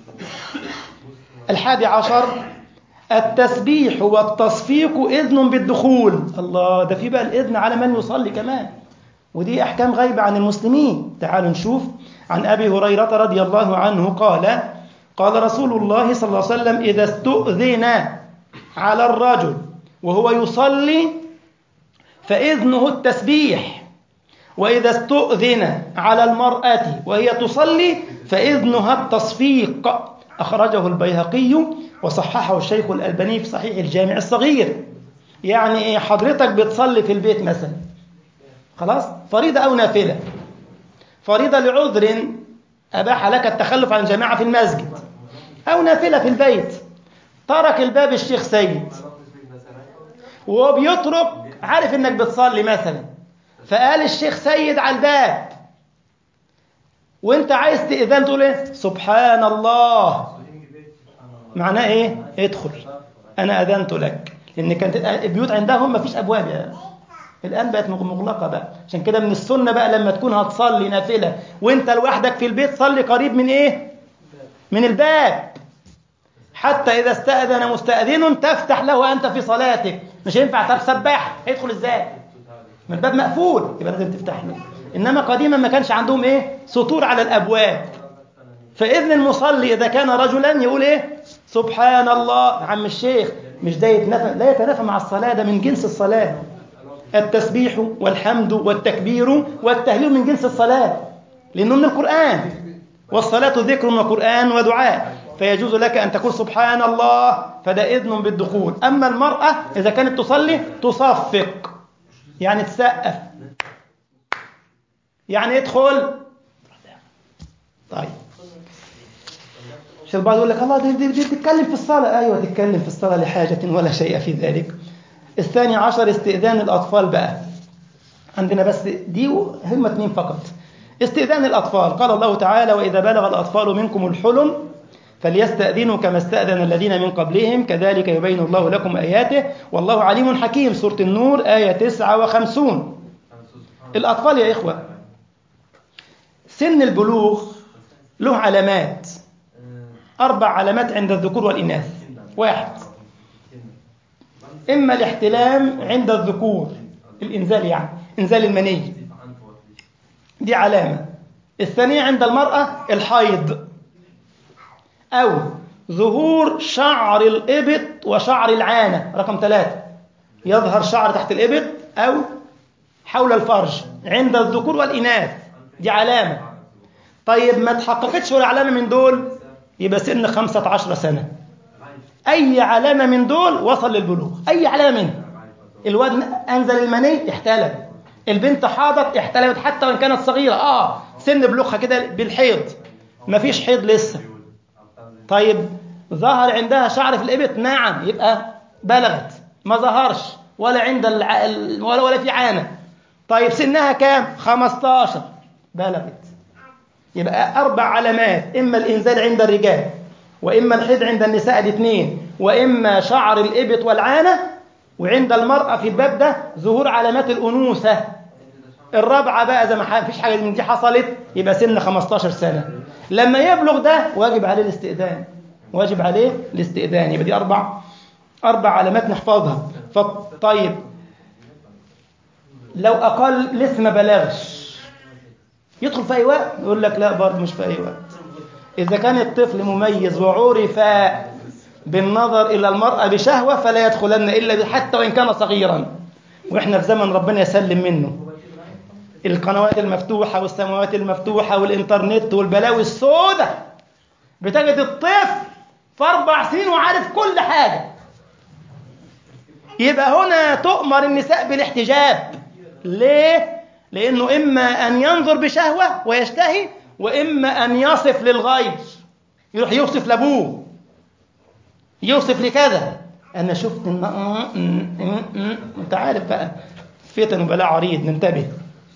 A: 11 التسبيح والتصفيق إذن بالدخول. الله، ده في بقى الإذن على من يصلي كمان، ودي أحكام غيبة عن المسلمين. تعالوا نشوف. عن أبي هريرة رضي الله عنه قال قال رسول الله صلى الله عليه وسلم إذا استؤذن على الرجل وهو يصلي فإذنه التسبيح، وإذا استؤذن على المرأة وهي تصلي فإذنها التصفيق. أخرجه البيهقي وصححه الشيخ الألباني في صحيح الجامع الصغير. يعني إيه؟ حضرتك بتصلي في البيت مثلا، خلاص، فريضة أو نافلة. فريضة لعذر أباح لك التخلف عن الجماعة في المسجد، أو نافلة في البيت. ترك الباب الشيخ سيد وهو بيترك، عارف إنك بتصلي مثلا، فقال الشيخ سيد على الباب وانت عايز تأذن تقول ايه؟ سبحان الله. معناه ايه؟ ادخل، انا أذنت لك. لان كانت البيوت عندهم ما فيش ابواب يعني. الان بقت مغلقه بقى. عشان كده من السنه بقى لما تكون هتصلي نافله وانت لوحدك في البيت صلي قريب من ايه؟ من الباب، حتى اذا استأذن مستأذن تفتح له انت في صلاتك. مش ينفع تسبح، هيدخل ازاي؟ من الباب مقفول، يبقى لازم تفتح له. إنما قديما ما كانش عندهم إيه؟ سطور على الأبواب. فإذن المصلي إذا كان رجلا يقول إيه؟ سبحان الله. عم الشيخ، مش ده يتنافى؟ لا يتنافى مع الصلاة، ده من جنس الصلاة. التسبيح والحمد والتكبير والتهليل من جنس الصلاة، لأنه من القرآن. والصلاة ذكر وقرآن ودعاء، فيجوز لك أن تقول سبحان الله، فده إذن بالدخول. أما المرأة إذا كانت تصلي تصفق، يعني تسقف، يعني ادخل. طيب، عشان البعض يقول لك الله دي تتكلم في الصلاة. أيوة تتكلم في الصلاة لحاجة ولا شيء في ذلك. 12 استئذان الأطفال بقى. عندنا بس دي هم 2 فقط. استئذان الأطفال، قال الله تعالى وإذا بلغ الأطفال منكم الحلم فليستأذنوا كما استأذن الذين من قبلهم كذلك يبين الله لكم آياته والله عليم حكيم. سورة النور آية 59. الأطفال يا إخوة سن البلوغ له علامات، 4 علامات عند الذكور والإناث. 1 إما الاحتلام عند الذكور، الإنزال، يعني إنزال المني، دي علامة. الثانية عند المرأة الحيض، أو ظهور شعر الإبط وشعر العانة. رقم 3 يظهر شعر تحت الإبط أو حول الفرج عند الذكور والإناث، دي علامة. طيب ما تحققتش ولا علامة من دول، يبقى سن 15 سنة. أي علامة من دول وصل للبلوغ، أي علامة منه. الواد أنزل المني احتلم، البنت حاضت احتلمت حتى وإن كانت صغيرة، سن بلوغها كده بالحيض. ما فيش حيض لسه. طيب ظهر عندها شعر في الإبط، نعم، يبقى بلغت. ما ظهرش ولا عند ولا في عانة، طيب سنها كام؟ 15، بلغت. يبقى 4 علامات، إما الإنزال عند الرجال، وإما الحيض عند النساء الاثنين، وإما شعر الإبط والعانة، وعند المرأة في الباب ده ظهور علامات الأنوثة. الرابعة بقى إذا ما فيش حاجة من دي حصلت يبقى سن 15 سنة. لما يبلغ ده واجب عليه الاستئذان، واجب عليه الاستئذان. يبقى دي 4 علامات نحفظها. طيب لو أقل لسه ما بلغش، يدخل في أي وقت؟ يقول لك لا، برضه مش في أي وقت. إذا كان الطفل مميز وعرف بالنظر إلى المرأة بشهوة فلا يدخلن إلا حتى وإن كان صغيرا. وإحنا في زمن ربنا يسلم منه، القنوات المفتوحة والسماوات المفتوحة والإنترنت والبلاوي السوداء، بتجد الطفل في 4 سنين وعارف كل حاجة. يبقى هنا تؤمر النساء بالاحتجاب. ليه؟ لأنه إما أن ينظر بشهوة ويشتهي، وإما أن يصف للغير، يروح يوصف لأبوه، يوصف لكذا، أنا شفت أنت عارف بقى فتن وبلاء عريض، ننتبه.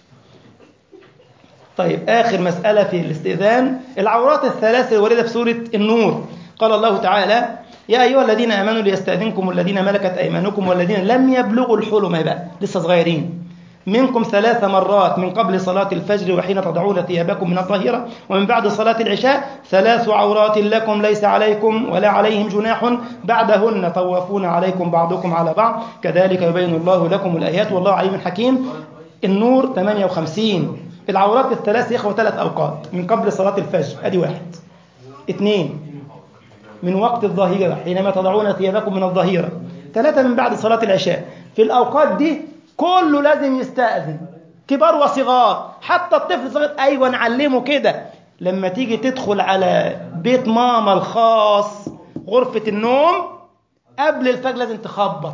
A: طيب آخر مسألة في الاستئذان، العورات الثلاث الواردة في سورة النور. قال الله تعالى: يا أيها الذين آمنوا ليستأذنكم الذين ملكت أيمانكم والذين لم يبلغوا الحلم، بقى لسه صغيرين، منكم 3 مرات من قبل صلاة الفجر وحين تضعون ثيابكم من الظهيرة ومن بعد صلاة العشاء 3 عورات لكم ليس عليكم ولا عليهم جناح بعدهن طوافون عليكم بعضكم على بعض كذلك يبين الله لكم الآيات والله عليم حكيم. النور 58. العورات الثلاث يا إخوة 3 أوقات: من قبل صلاة الفجر أدي 1، 2 من وقت الظهيرة حينما تضعون ثيابكم من الظهيرة، 3 من بعد صلاة العشاء. في الأوقات دي كله لازم يستأذن، كبار وصغار، حتى الطفل الصغير. أيوة نعلمه كده، لما تيجي تدخل على بيت ماما الخاص غرفة النوم قبل الفجر لازم تخبط،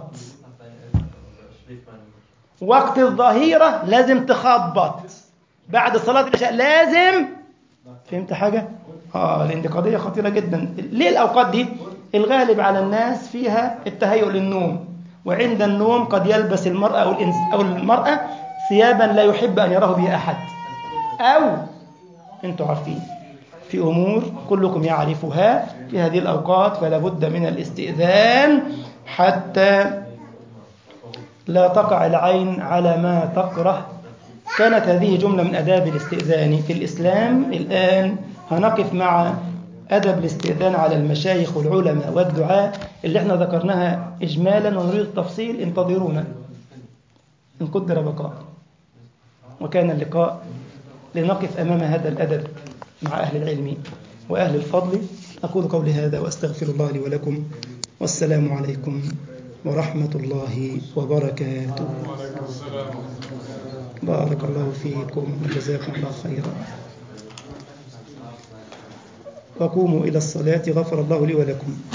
A: وقت الظهيرة لازم تخبط، بعد صلاة العشاء لازم. فهمت حاجة؟ لأن دي قضية خطيرة جدا. ليه الأوقات دي؟ الغالب على الناس فيها التهيؤ للنوم، وعند النوم قد يلبس المرأة أو المرأة ثيابا لا يحب أن يراه بها أحد، أو أنتوا عارفين في أمور كلكم يعرفها في هذه الأوقات، فلا بد من الاستئذان حتى لا تقع العين على ما تكره. كانت هذه جملة من آداب الاستئذان في الإسلام. الآن هنقف مع أدب الاستئذان على المشايخ والعلماء والدعاء اللي احنا ذكرناها إجمالا، ونريد التفصيل. انتظرونا إن قدر بقاء. وكان اللقاء لنقف أمام هذا الأدب مع أهل العلم وأهل الفضل. أقول قولي هذا وأستغفر الله لي ولكم، والسلام عليكم ورحمة الله وبركاته. بارك الله فيكم وجزاكم الله خيرا. وقوموا إلى الصلاة غفر الله لي ولكم.